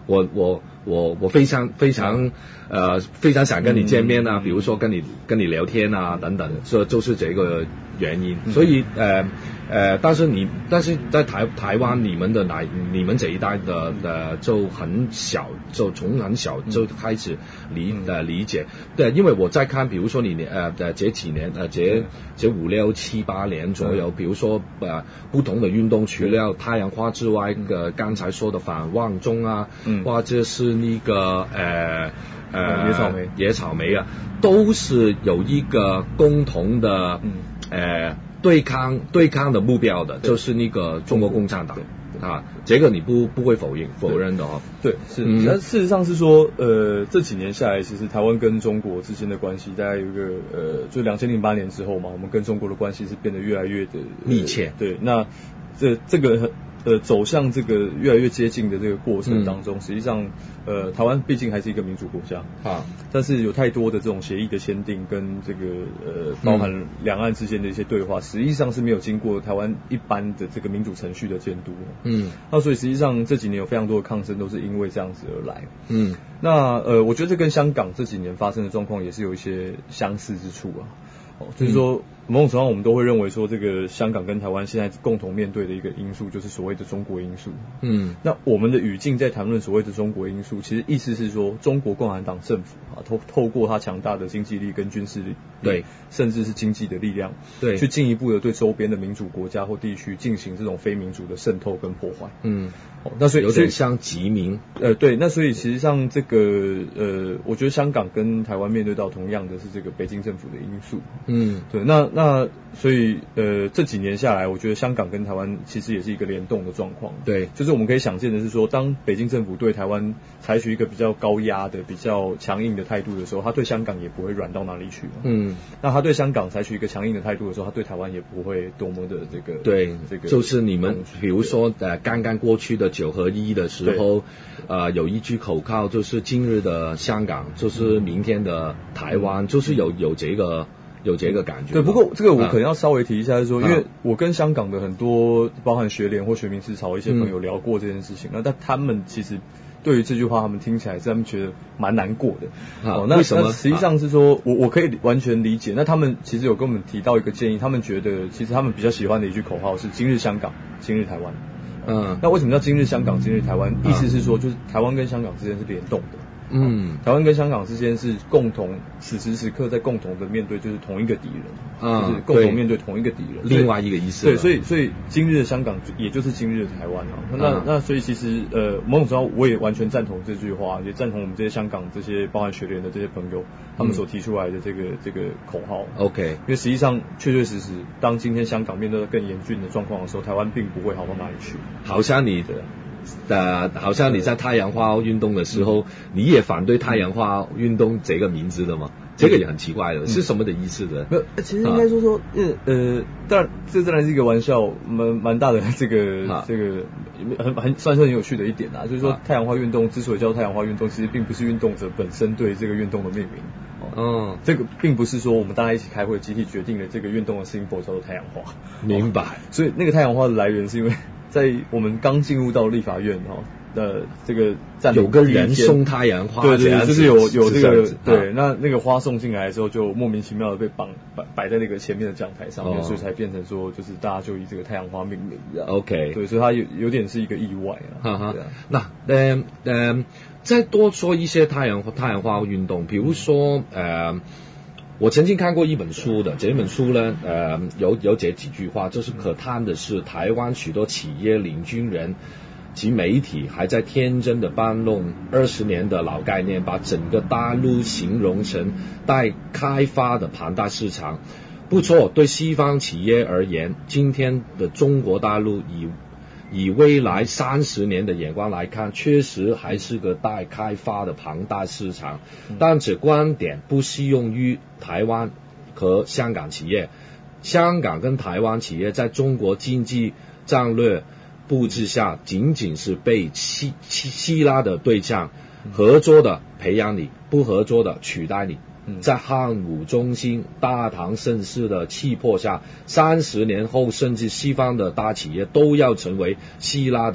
我非常想跟你见面啊，比如说跟你聊天啊等等，这就是这个原因。所以但是在台湾你们这一代的就很小，就从很小就开始理解。对，因为我在看，比如说你这几年这5、6、7、8年左右，比如说不同的运动，除了太阳花之外，刚才说的反旺中啊，或者是那个野草莓啊，都是有一个共同的对抗的目标的，就是那个中国共产党啊，这个你不会否认的哦。 对，是。但事实上是说，这几年下来，其实台湾跟中国之间的关系，大概有一个就2008年之后嘛，我们跟中国的关系是变得越来越的密切。 对，那这个走向这个越来越接近的这个过程当中，实际上台湾毕竟还是一个民主国家啊，但是有太多的这种协议的签订跟这个包含两岸之间的一些对话，实际上是没有经过台湾一般的这个民主程序的监督。那所以实际上这几年有非常多的抗争都是因为这样子而来。那我觉得这跟香港这几年发生的状况也是有一些相似之处啊。就是说某种程度上我们都会认为说，这个香港跟台湾现在共同面对的一个因素就是所谓的中国因素。那我们的语境在谈论所谓的中国因素，其实意思是说中国共产党政府啊，透过它强大的经济力跟军事力， 对， 甚至是经济的力量，对，去进一步的对周边的民主国家或地区进行这种非民主的渗透跟破坏。那所以有点像殖民。 对，那所以其实上这个我觉得香港跟台湾面对到同样的是这个北京政府的因素。对，那所以这几年下来，我觉得香港跟台湾其实也是一个联动的状况。对，就是我们可以想见的是说，当北京政府对台湾采取一个比较高压的、比较强硬的态度的时候，他对香港也不会软到哪里去。那他对香港采取一个强硬的态度的时候，他对台湾也不会多么的这个。对，这个就是你们比如说刚刚过去的9合1的时候，有一句口号就是今日的香港就是明天的台湾，就是有这个感觉。 对，不过这个我可能要稍微提一下，就是说，因为我跟香港的很多包含学联或学民思潮一些朋友聊过这件事情，但他们其实对于这句话，他们听起来是他们觉得蛮难过的。那为什么？实际上是说我可以完全理解。那他们其实有跟我们提到一个建议，他们觉得其实他们比较喜欢的一句口号是今日香港，今日台湾。那为什么叫今日香港，今日台湾？意思是说，就是台湾跟香港之间是联动的。台湾跟香港之间是共同此时此刻在共同的面对就是同一个敌人，就是共同面对同一个敌人， 另外一个意思。 对，所以今日的香港也就是今日的台湾啊。那所以其实某种程度我也完全赞同这句话，也赞同我们这些香港这些包含学联的这些朋友他们所提出来的这个口号。OK， 因为实际上确确实实，当今天香港面对更严峻的状况的时候，台湾并不会好到哪里去。 好像你在太阳花运动的时候，你也反对太阳花运动这个名字的吗？这个也很奇怪的，是什么的意思的？ 其实应该说，当然这当然是一个玩笑，蛮大的这个算是很有趣的一点啊，就是说太阳花运动之所以叫太阳花运动，其实并不是运动者本身对这个运动的命名。这个并不是说我们大家一起开会集体决定了这个运动的 symbol 叫做太阳花。 明白。 所以那个太阳花的来源是因为在我们刚进入到立法院这个有个人送太阳花， 对，就是有这个对，那个花送进来的时候，就莫名其妙的被摆在那个前面的讲台上面，所以才变成说，就是大家就以这个太阳花命名的。OK， 对，所以它有点是一个意外啊。 那再多说一些太阳花运动，比如说我曾经看过一本书的，这本书呢，有这几句话，就是可叹的是台湾许多企业领军人及媒体还在天真的搬弄20年的老概念，把整个大陆形容成待开发的庞大市场。不错，对西方企业而言，今天的中国大陆以未来30年的眼光来看，确实还是个待开发的庞大市场，但这观点不适用于台湾和香港企业。香港跟台湾企业在中国经济战略布置下，仅仅是被希拉的对象，合作的培养你，不合作的取代你。在汉武中兴、大唐盛世的气魄下，30年后，甚至西方的大企业都要成为希拉的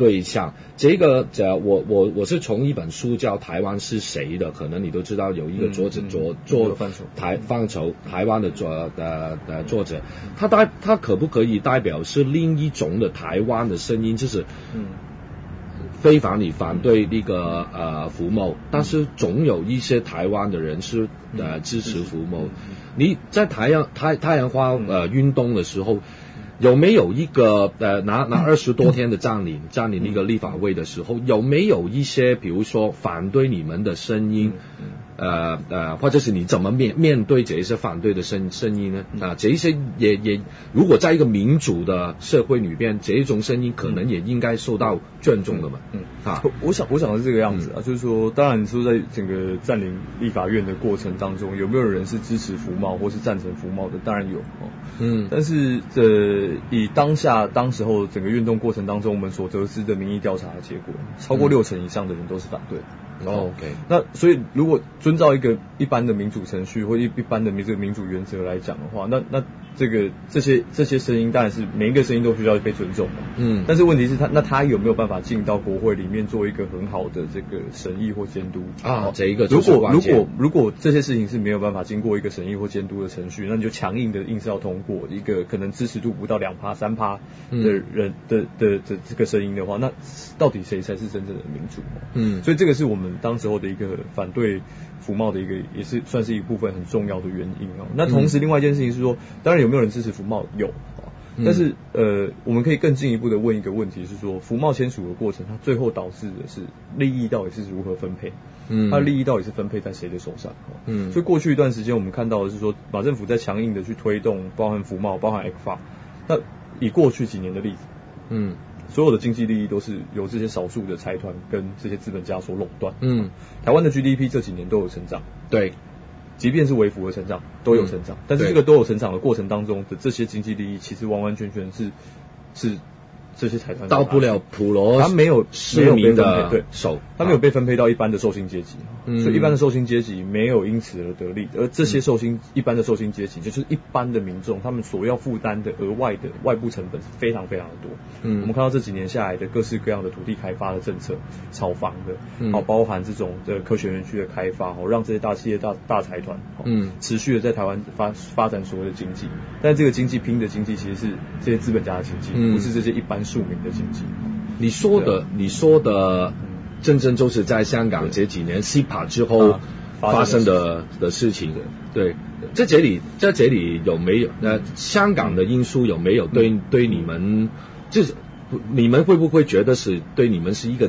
对象。这个我是从一本书叫《台湾是谁》的，可能你都知道有一个作者做台湾的作者，他可不可以代表是另一种的台湾的声音，就是非常你反对那个服贸，但是总有一些台湾的人是支持服贸。你在太阳花运动的时候，有没有一个拿20多天的占领那个立法会的时候，有没有一些比如说反对你们的声音？或者是你怎么面对这些反对的声音呢？这些也如果在一个民主的社会里边，这种声音可能也应该受到尊重的嘛。 我想是这个样子啊，就是说，当然说在整个占领立法院的过程当中，有没有人是支持服贸或是赞成服贸的？当然有但是以当时候整个运动过程当中，我们所得知的民意调查的结果，超过60%以上的人都是反对。 OK， 那所以如果遵照一个一般的民主程序或一般的这个民主原则来讲的话，那这些声音当然是每一个声音都需要被尊重的。但是问题是他有没有办法进到国会里面做一个很好的这个审议或监督这一个就是关键。 如果这些事情是没有办法经过一个审议或监督的程序，那你就强硬是要通过一个可能支持度不到2%、3%的人的这个声音的话，那到底谁才是真正的民主？所以这个是我们当时候的一个反对服贸的一个，也是算是一部分很重要的原因那同时另外一件事情是说，当然有没有人支持服贸？有但是我们可以更进一步的问一个问题是说，服贸签署的过程，它最后导致的是利益到底是如何分配？它的利益到底是分配在谁的手上？所以过去一段时间我们看到的是说，马政府在强硬的去推动包含服贸、包含 ECFA， 那以过去几年的例子，所有的经济利益都是由这些少数的财团跟这些资本家所垄断。台湾的 GDP 这几年都有成长， 对， 即便是微幅的成长都有成长，但是这个都有成长的过程当中的这些经济利益，其实完完全全是这些财团到不了普罗， 他没有市民的手，他没有被分配到一般的受薪阶级，所以一般的受薪阶级没有因此而得利，而这些一般的受薪阶级，就是一般的民众，他们所要负担的额外的外部成本是非常非常的多。我们看到这几年下来的各式各样的土地开发的政策，炒房的，包含这种的科学园区的开发，让这些大企业、大财团，持续的在台湾发展所谓的经济，但这个经济拼的经济其实是这些资本家的经济，不是这些一般庶民的经济。 你说的真正就是在香港这几年 CEPA 之后发生的事情。对，在这里有没有香港的因素有没有对你们，就是你们会不会觉得是对你们是一个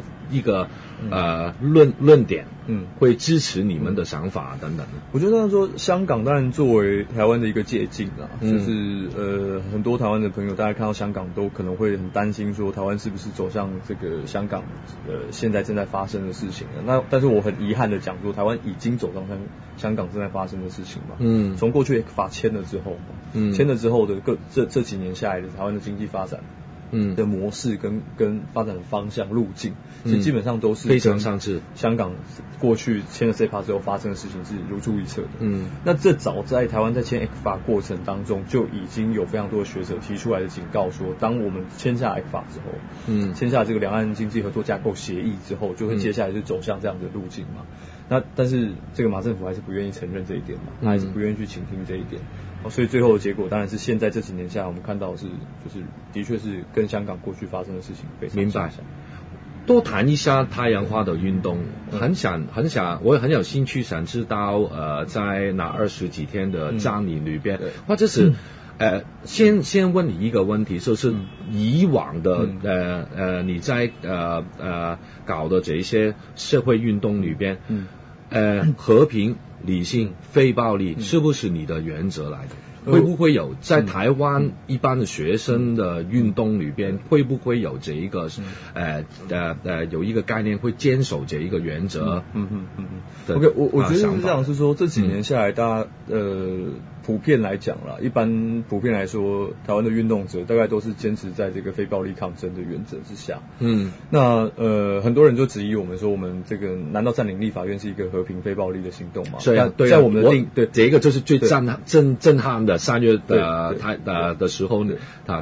论点，会支持你们的想法等等？ 我觉得说香港当然作为台湾的一个借镜就是很多台湾的朋友大家看到香港都可能会很担心说台湾是不是走向这个香港现在正在发生的事情了。但是我很遗憾的讲说，台湾已经走向香港正在发生的事情嘛。从过去法签了之后，签了之后的这几年下来的台湾的经济发展的模式跟发展的方向路径，其实基本上都是非常相似。 香港过去签了 CEPA 之后发生的事情是如出一辙的。那这早在台湾在签 ECFA 过程当中就已经有非常多的学者提出来的警告说，当我们签下 ECFA 之后，签下这个两岸经济合作架构协议之后，就会接下来就走向这样的路径嘛。但是这个马政府还是不愿意承认这一点嘛，他还是不愿意去倾听这一点。所以最后的结果当然是现在这几年下来，我们看到就是的确是跟香港过去发生的事情非常像。明白。 多谈一下太阳花的运动，我很有兴趣想知道在那20几天的占领里边，或者是先问你一个问题，就是以往的你在搞的这些社会运动里边，和平、理性、非暴力是不是你的原则来的？会不会有在台湾一般的学生的运动里边，会不会有这一个有一个概念会坚守这一个原则 ？OK， 我觉得是这样，是说这几年下来，大家普遍来讲啦，普遍来说，台湾的运动者大概都是坚持在这个非暴力抗争的原则之下。那很多人就质疑我们说，我们这个难道占领立法院是一个和平非暴力的行动吗？ 对， 在我们的对这个就是最震撼的3月的时候呢，这是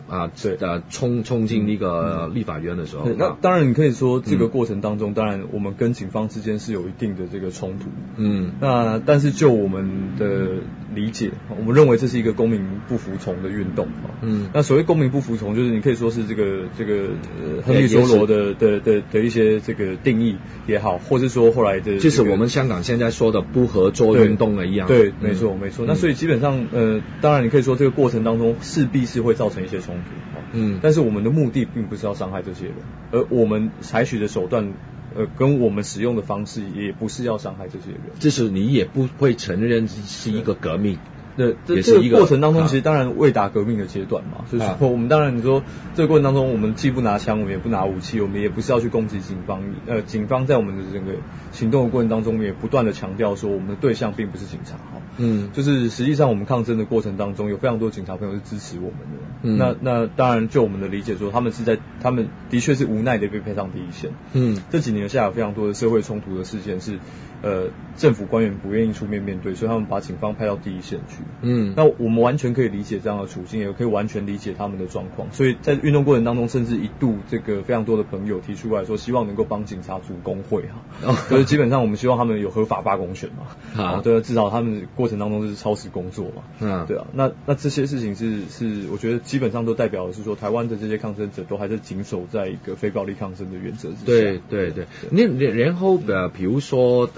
冲进那个立法院的时候。 那当然你可以说这个过程当中，当然我们跟警方之间是有一定的这个冲突。那但是就我们的理解，我们认为这是一个公民不服从的运动。那所谓公民不服从，就是你可以说是这个亨利梭罗的一些这个定义也好，或是说后来的就是我们香港现在说的不合作运动的一样。 对，没错。那所以基本上当然你可以说这个过程当中势必是会造成一些冲突。但是我们的目的并不是要伤害这些人，而我们采取的手段跟我们使用的方式也不是要伤害这些人。 就是你也不会承认是一个革命。 这个过程当中，其实当然未达革命的阶段嘛，就是说我们当然你说这个过程当中，我们既不拿枪，我们也不拿武器，我们也不是要去攻击警方。警方在我们的整个行动的过程当中，我们也不断的强调说，我们的对象并不是警察。就是实际上我们抗争的过程当中，有非常多警察朋友是支持我们的。那当然就我们的理解说，他们的确是无奈的被派上第一线。这几年下来有非常多的社会冲突的事件是政府官员不愿意出面面对，所以他们把警方派到第一线去。那我们完全可以理解这样的处境，也可以完全理解他们的状况。所以在运动过程当中，甚至一度这个非常多的朋友提出来说，希望能够帮警察组工会就是基本上我们希望他们有合法罢工权嘛。对，至少他们过程当中是超时工作嘛。对啊，那这些事情是我觉得基本上都代表的是说，台湾的这些抗争者都还是谨守在一个非暴力抗争的原则之下。 对。然后比如说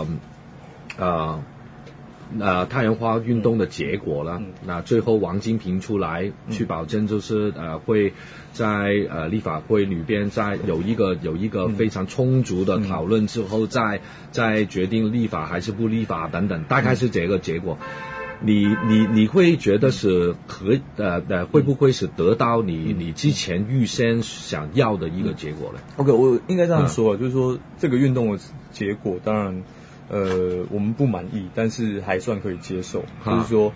太阳花运动的结果了，那最后王金平出来去保证，就是会在立法会里边在有一个非常充足的讨论之后，再决定立法还是不立法等等，大概是这个结果。你会觉得是会不会是得到你之前预先想要的一个结果呢？ OK， 我应该这样说就是说这个运动的结果当然我们不满意，但是还算可以接受。就是说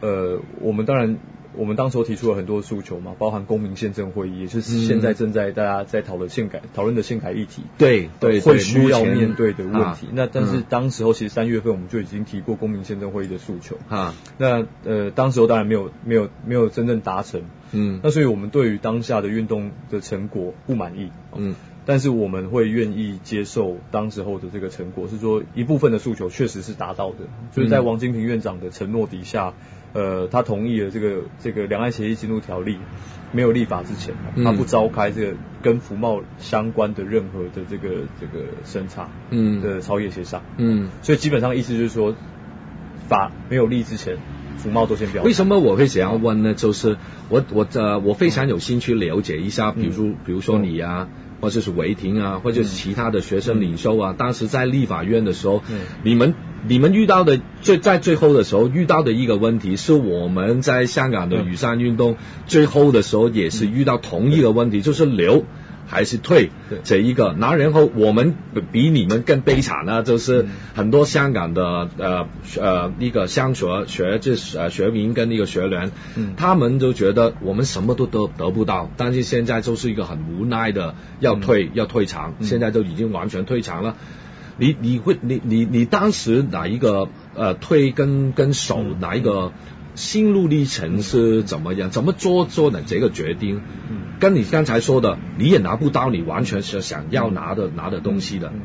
我们当时提出了很多诉求嘛，包含公民宪政会议，也就是现在正在大家在讨论的宪改议题。对，会需要面对的问题。那但是当时候其实3月份我们就已经提过公民宪政会议的诉求。那当时候当然没有真正达成。那所以我们对于当下的运动的成果不满意。但是我们会愿意接受当时候的这个成果，是说一部分的诉求确实是达到的，就是在王金平院长的承诺底下，他同意了这个两岸协议进入条例没有立法之前，他不召开这个跟服贸相关的任何的这个审查的朝野协商。所以基本上意思就是说，法没有立之前，服贸都先不要。 为什么我会想要问呢？就是我非常有兴趣了解一下，比如说你啊。或者是违停啊，或者是其他的学生领袖啊，当时在立法院的时候，你们遇到的在最后的时候遇到的一个问题，是我们在香港的雨伞运动最后的时候也是遇到同一个问题，就是留还是退这一个。然后我们比你们更悲惨呢，就是很多香港的一个乡学民跟一个学联，他们都觉得我们什么都得不到，但是现在就是一个很无奈的要退场，现在都已经完全退场了。你当时哪一个退跟守哪一个心路历程是怎么样？怎么做的这个决定？跟你刚才说的，你也拿不到你完全是想要拿的东西的，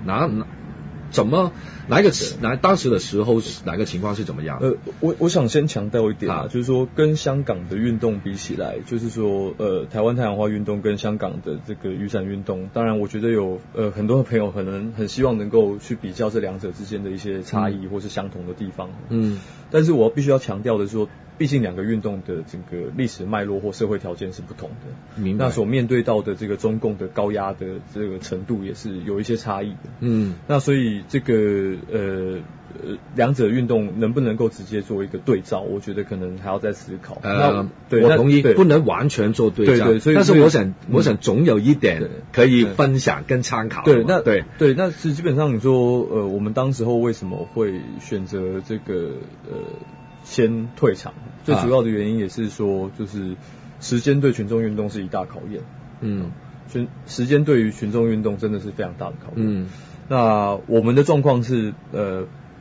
当时的时候哪个情况是怎么样？ 我想先强调一点就是说跟香港的运动比起来，就是说台湾太阳花运动跟香港的这个雨伞运动，当然我觉得有很多的朋友可能很希望能够去比较这两者之间的一些差异或是相同的地方。但是我必须要强调的是说，毕竟两个运动的整个历史脉络或社会条件是不同的，明白？那所面对到的这个中共的高压的这个程度也是有一些差异的。那所以这个两者运动能不能够直接做一个对照，我觉得可能还要再思考。 我同意，不能完全做对照。但是我想总有一点可以分享跟参考。 那是基本上你说我们当时候为什么会选择这个先退场，最主要的原因也是说，就是时间对群众运动是一大考验。时间对于群众运动真的是非常大的考验。那我们的状况是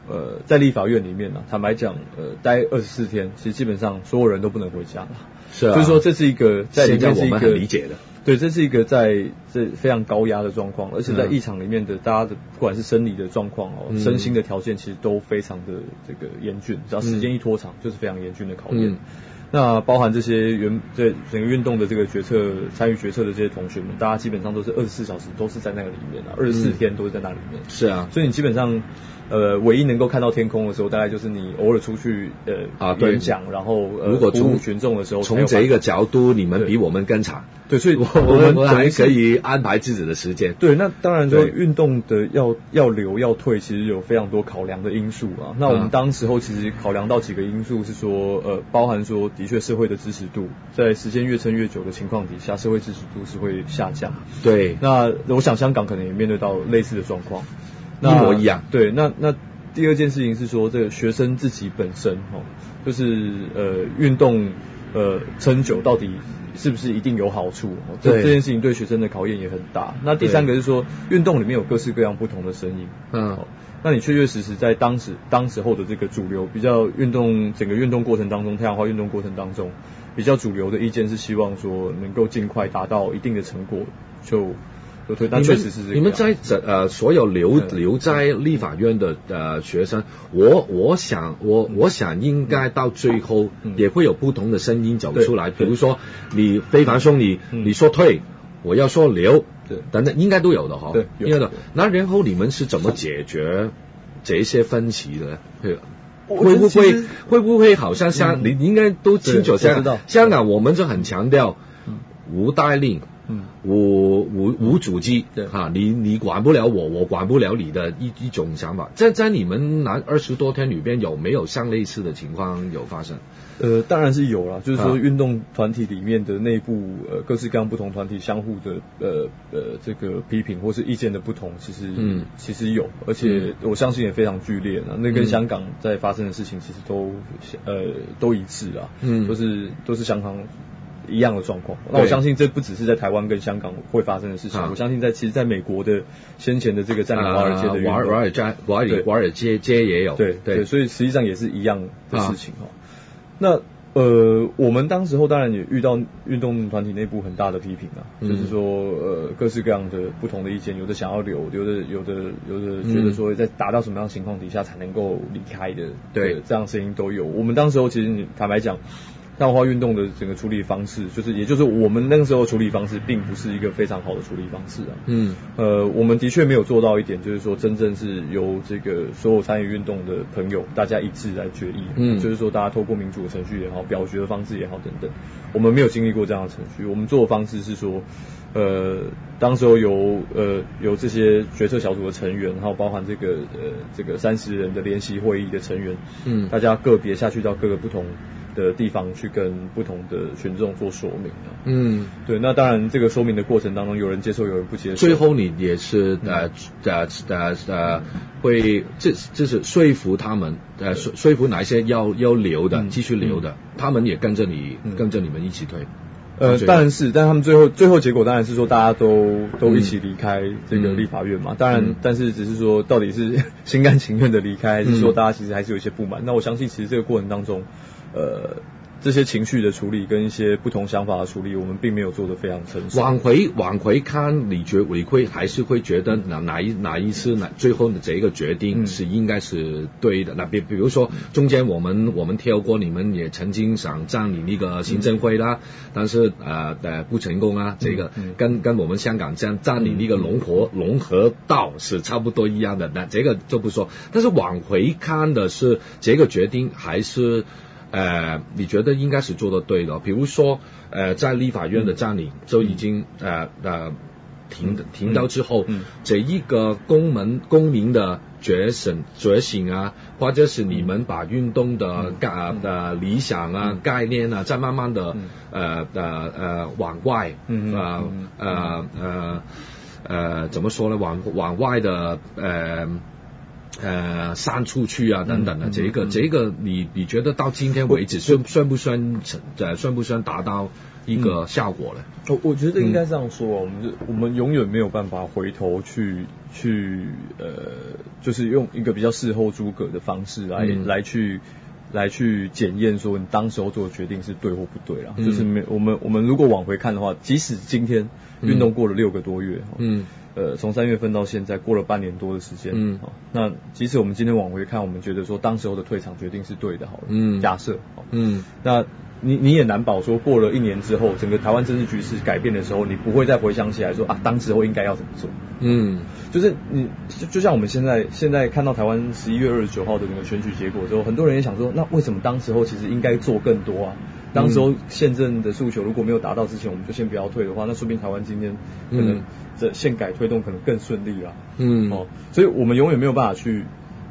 在立法院里面坦白讲，待24天，其实基本上所有人都不能回家了。 是啊， 就是说这是一个在里面是一个我们很理解的。 对，这是一个在这非常高压的状况，而且在议场里面的大家的不管是生理的状况身心的条件，其实都非常的这个严峻，只要时间一拖长，就是非常严峻的考验。那包含这些对整个运动的这个参与决策的这些同学们，大家基本上都是24小时都是在那个里面24天都是在那里面。 是啊， 所以你基本上唯一能够看到天空的时候，大概就是你偶尔出去演讲，然后如果服务群众的时候， 从这一个角度，你们比我们更惨。 对，所以我们还可以安排自己的时间。 对，那当然说运动的要留要退，其实有非常多考量的因素啊。那我们当时候其实考量到几个因素是说，包含说的确社会的支持度，在时间越撑越久的情况底下，社会支持度是会下降。 对， 那我想香港可能也面对到类似的状况， 一模一样。 对，那第二件事情是说，这个学生自己本身就是运动撑久到底是不是一定有好处？这件事情对学生的考验也很大。那第三个是说，运动里面有各式各样不同的声音。那你确确实实在当时候的这个主流比较整个运动过程当中，太阳花运动过程当中，比较主流的意见是希望说能够尽快达到一定的成果，就推。那确实是这个。 你们在所有留在立法院的学生，我想应该到最后也会有不同的声音走出来。比如说你非凡兄你说退，我要说留，等等，应该都有的哈。对，应该的。那然后你们是怎么解决这些分歧的？会不会好像你应该都清楚，香港我们就很强调无代令。无主机，你管不了我管不了你的一种想法。在你们那20多天里边，有没有像类似的情况有发生？ 当然是有啦，就是说运动团体里面的内部各式各样不同团体相互的这个批评或是意见的不同，其实有，而且我相信也非常剧烈啦。那跟香港在发生的事情其实都一致啦，都是相当一样的状况。那我相信这不只是在台湾跟香港会发生的事情，我相信其实在美国的先前的这个占领华尔街的运动， 华尔街也有， 对，所以实际上也是一样的事情那我们当时候当然也遇到运动团体内部很大的批评就是说各式各样的不同的意见，有的想要留，有的觉得说在达到什么样的情况底下才能够离开的，对，这样声音都有。我们当时候其实坦白讲，太阳花运动的整个处理方式，也就是我们那个时候处理方式并不是一个非常好的处理方式我们的确没有做到一点，就是说真正是由这个所有参与运动的朋友大家一致来决议，就是说大家透过民主的程序也好，表决的方式也好等等，我们没有经历过这样的程序。我们做的方式是说当时候有这些决策小组的成员，然后包含这个30人的联席会议的成员，大家个别下去到各个不同的地方去跟不同的群众做说明对，那当然这个说明的过程当中，有人接受，有人不接受。 最后你也是会就是说服他们，说服哪一些要留的，继续留的，他们也跟着你们一起推。 当然是，但他们最后结果当然是说大家都一起离开这个立法院嘛。当然，但是只是说到底是心甘情愿的离开，还是说大家其实还是有一些不满？那我相信其实这个过程当中，这些情绪的处理跟一些不同想法的处理，我们并没有做得非常成熟。 往回看，你还是会觉得哪一次最后的这个决定是应该是对的。那比如说中间我们跳过，你们也曾经想占领那个行政会啦，但是不成功啊。这个跟我们香港这样占领那个龙和道是差不多一样的。那这个就不说，但是往回看的是这个决定还是。你觉得应该是做得对的，比如说在立法院的占领就已经停到之后，这一个公民的觉醒啊，或者是你们把运动的理想啊、概念啊，再慢慢的往外怎么说呢？往外的散出去啊等等的，这个你觉得到今天为止算不算达到一个效果呢？ 我觉得应该这样说，我们永远没有办法回头去就是用一个比较事后诸葛的方式来去检验说你当时候做的决定是对或不对啦。就是我们如果往回看的话，即使今天运动过了6个多月，从3月份到现在过了半年多的时间，那即使我们今天往回看，我们觉得说当时候的退场决定是对的，好了，假设，那你也难保说过了1年之后，整个台湾政治局势改变的时候，你不会再回想起来说当时候应该要怎么做。就是就像我们现在看到台湾11月29号的整个选举结果之后，很多人也想说，那为什么当时候其实应该做更多啊？当时候宪政的诉求如果没有达到之前，我们就先不要退的话，那说不定台湾今天可能这宪改推动可能更顺利啦。所以我们永远没有办法去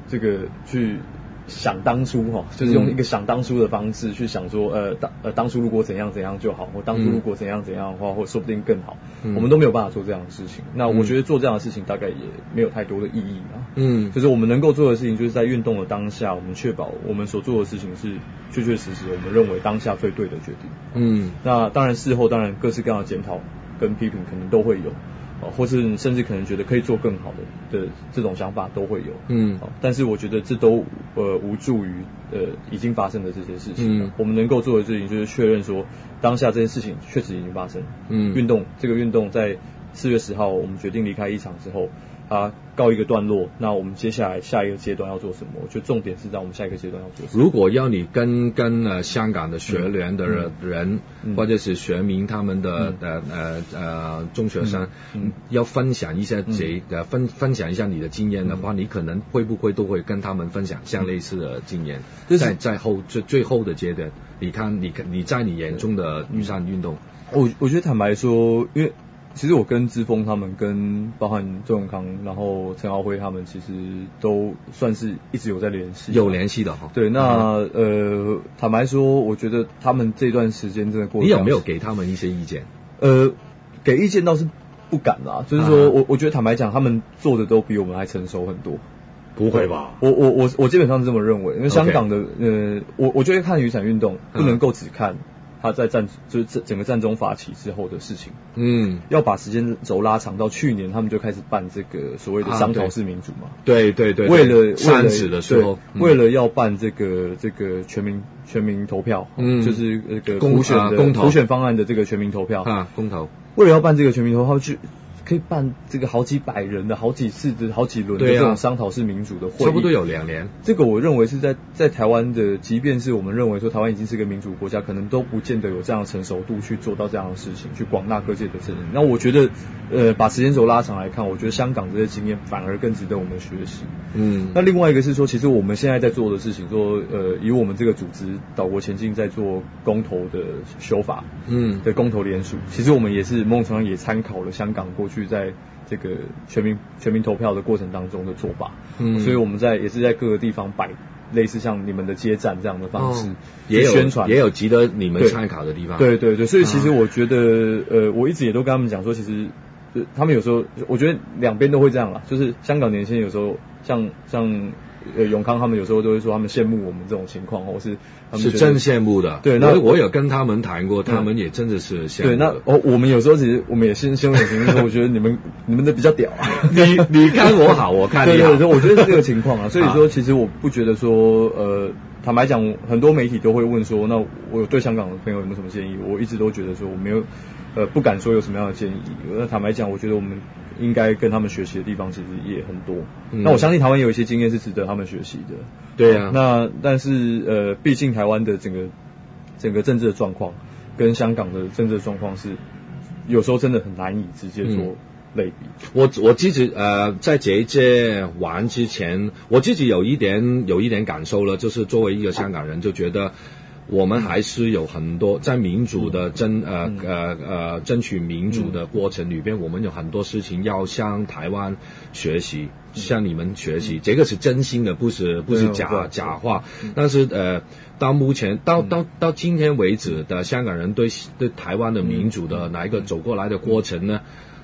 想当初就是用一个想当初的方式去想说当初如果怎样怎样就好，或当初如果怎样怎样的话，或说不定更好，我们都没有办法做这样的事情。那我觉得做这样的事情大概也没有太多的意义啦。就是我们能够做的事情，就是在运动的当下，我们确保我们所做的事情是确确实实我们认为当下最对的决定。那当然事后当然各式各样的检讨跟批评可能都会有。或是甚至可能觉得可以做更好的这种想法都会有，但是我觉得这都无助于已经发生的这些事情。我们能够做的事情就是确认说当下这件事情确实已经发生。这个运动在4月10号我们决定离开一场之后，它告一个段落，那我们接下来下一个阶段要做什么？我觉得重点是在我们下一个阶段要做什么。 如果要你跟香港的学联的人，或者是学民他们的中学生，要分享一下分享一下你的经验的话，你可能会不会都会跟他们分享像类似的经验？在最后的阶段，你在你眼中的雨伞运动， 我觉得坦白说，因为其实我跟之锋他们，跟包含周永康，然后陈豪辉他们，其实都算是一直有在联系， 有联系的哈。 对，那坦白说，我觉得他们这段时间真的过得， 你有没有给他们一些意见？ 给意见倒是不敢啦，就是说我觉得坦白讲，他们做的都比我们还成熟很多。 不会吧？ 我基本上是这么认为，因为香港的我觉得看雨伞运动不能够只看他在就是整个战中发起之后的事情，要把时间轴拉长到去年他们就开始办这个所谓的商讨式民主嘛。 对，为了30的时候， 为了要办这个全民投票，就是那个普选方案的这个全民投票公投， 为了要办这个全民投票去。可以办这个好几百人的好几次的好几轮的这种商讨式民主的会议， 差不多有2年。 这个我认为是在台湾的，即便是我们认为说台湾已经是个民主国家，可能都不见得有这样的成熟度去做到这样的事情，去广纳各界的声音。那我觉得把时间轴拉长来看，我觉得香港这些经验反而更值得我们学习。那另外一个是说，其实我们现在在做的事情，说以我们这个组织岛国前进在做公投的修法，的公投联署，其实我们也是某种程度上也参考了香港过去在这个全民投票的过程当中的做法，所以我们也是在各个地方摆类似像你们的接站这样的方式， 也有宣传， 也有值得你们参考的地方。 对，所以其实我觉得我一直也都跟他们讲说，其实他们有时候我觉得两边都会这样啦，就是香港年轻人有时候像永康他们有时候都会说他们羡慕我们这种情况，或是他们是真羡慕的。 对，那我有跟他们谈过，他们也真的是羡慕。 对，那我们有时候其实我们也心有情说，我觉得你们的比较屌啊。 你看我好，我看你好。 对，我觉得是这个情况啊。所以说，其实我不觉得说坦白讲，很多媒体都会问说，那我对香港的朋友有没有什么建议？我一直都觉得说我没有不敢说有什么样的建议。那坦白讲，我觉得我们应该跟他们学习的地方其实也很多。那我相信台湾有一些经验是值得他们学习的。 对啊。 那但是毕竟台湾的整个政治的状况跟香港的政治的状况是有时候真的很难以直接做类比。 我自己在这一届玩之前，我自己有一点感受了，就是作为一个香港人，就觉得我们还是有很多在民主的争取民主的过程里边，我们有很多事情要向台湾学习，向你们学习，这个是真心的，不是假话。但是到目前到今天为止的香港人对台湾的民主的哪一个走过来的过程呢？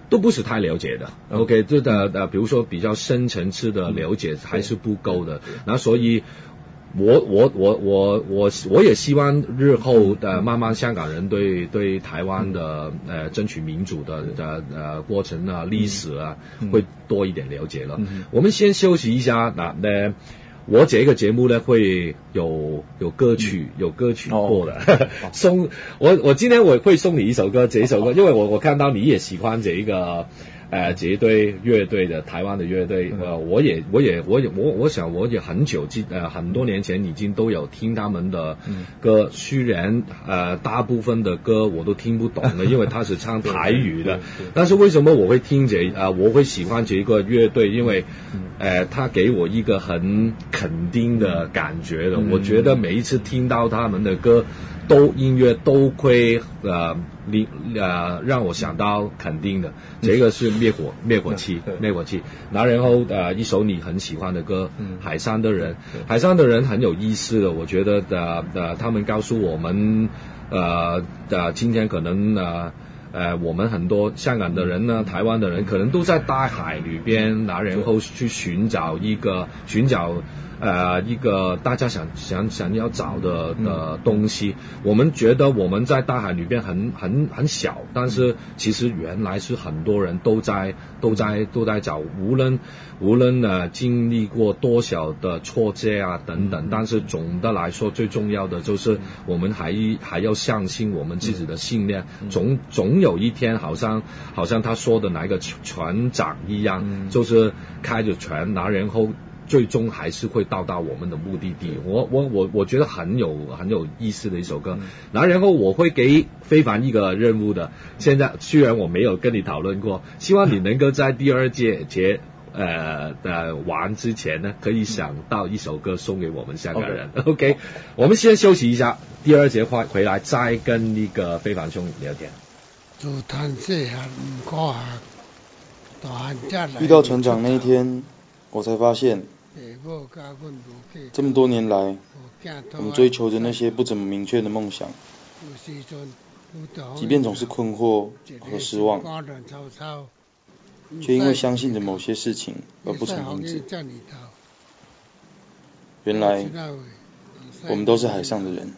都不是太了解的 ，OK， 这比如说比较深层次的了解还是不够的，然后所以。我也希望日后慢慢香港人对台湾的争取民主的过程啊历史啊会多一点了解了。我们先休息一下，那我这个节目呢会有歌曲播的，我今天我会送你一首歌，这一首歌，因为我看到你也喜欢这一个。这一堆乐队的台湾的乐队，我想我也很久很多年前已经都有听他们的歌，虽然大部分的歌我都听不懂的，因为他是唱台语的，但是为什么我会我会喜欢这一个乐队？因为他给我一个很肯定的感觉的，我觉得每一次听到他们的歌。音乐都会让我想到肯定的，这个是灭火器，然后一首你很喜欢的歌，海上的人很有意思的，我觉得他们告诉我们今天可能我们很多香港的人呢，台湾的人可能都在大海里边，然后去寻找一个大家想要找的东西。我们觉得我们在大海里边很小，但是其实原来是很多人都在找，无论经历过多少的挫折啊等等，但是总的来说最重要的就是我们还要相信我们自己的信念，总有一天好像他说的那个船长一样，就是开着船，然后最终还是会到达我们的目的地。我觉得很有意思的一首歌。然后我会给非凡一个任务的，现在虽然我没有跟你讨论过，希望你能够在第二节完之前呢，可以想到一首歌送给我们香港人。OK， 我们先休息一下，第二节回来再跟那个非凡兄聊天。 遇到船长那一天，我才发现，这么多年来，我们追求的那些不怎么明确的梦想，即便总是困惑和失望，却因为相信着某些事情而不曾停止。原来，我们都是海上的人。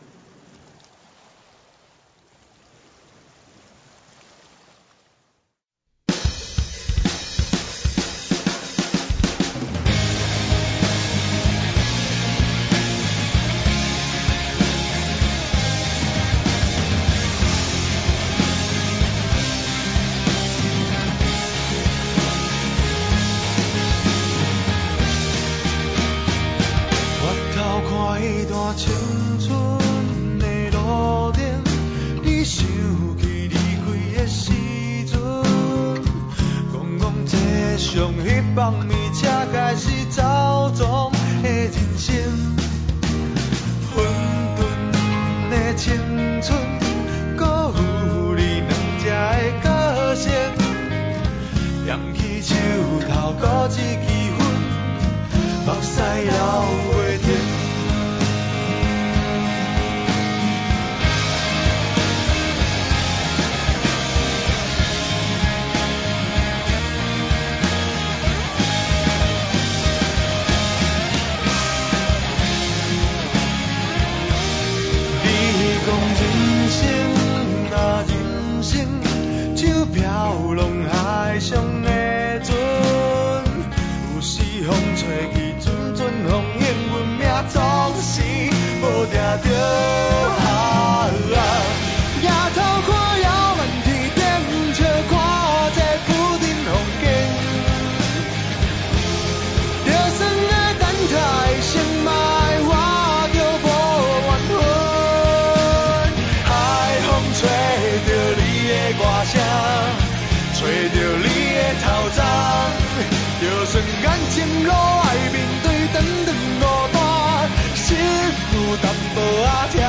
找到你的头鬃，就算眼前路爱面对长长路段，心有淡薄仔痛。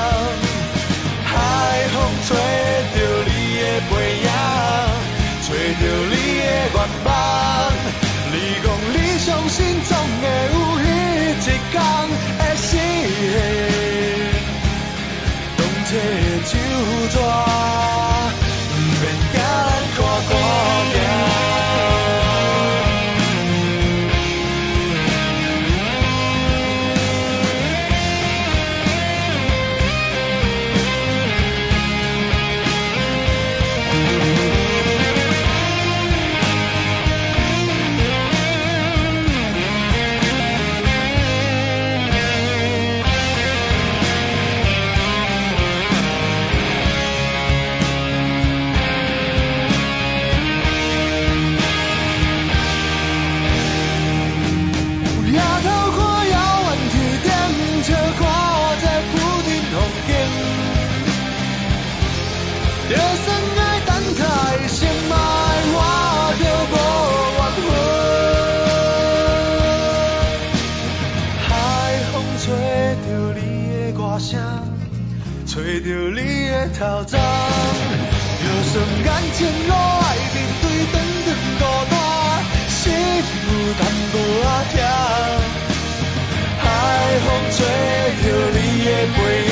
海风吹着你的背影，吹着你的愿望。你讲你相信总会有迄一天会实现，当这手纸。免惊咱看看。 头鬃，就算眼前路爱面对长长孤单，心有淡薄仔痛，海风吹着你的背影。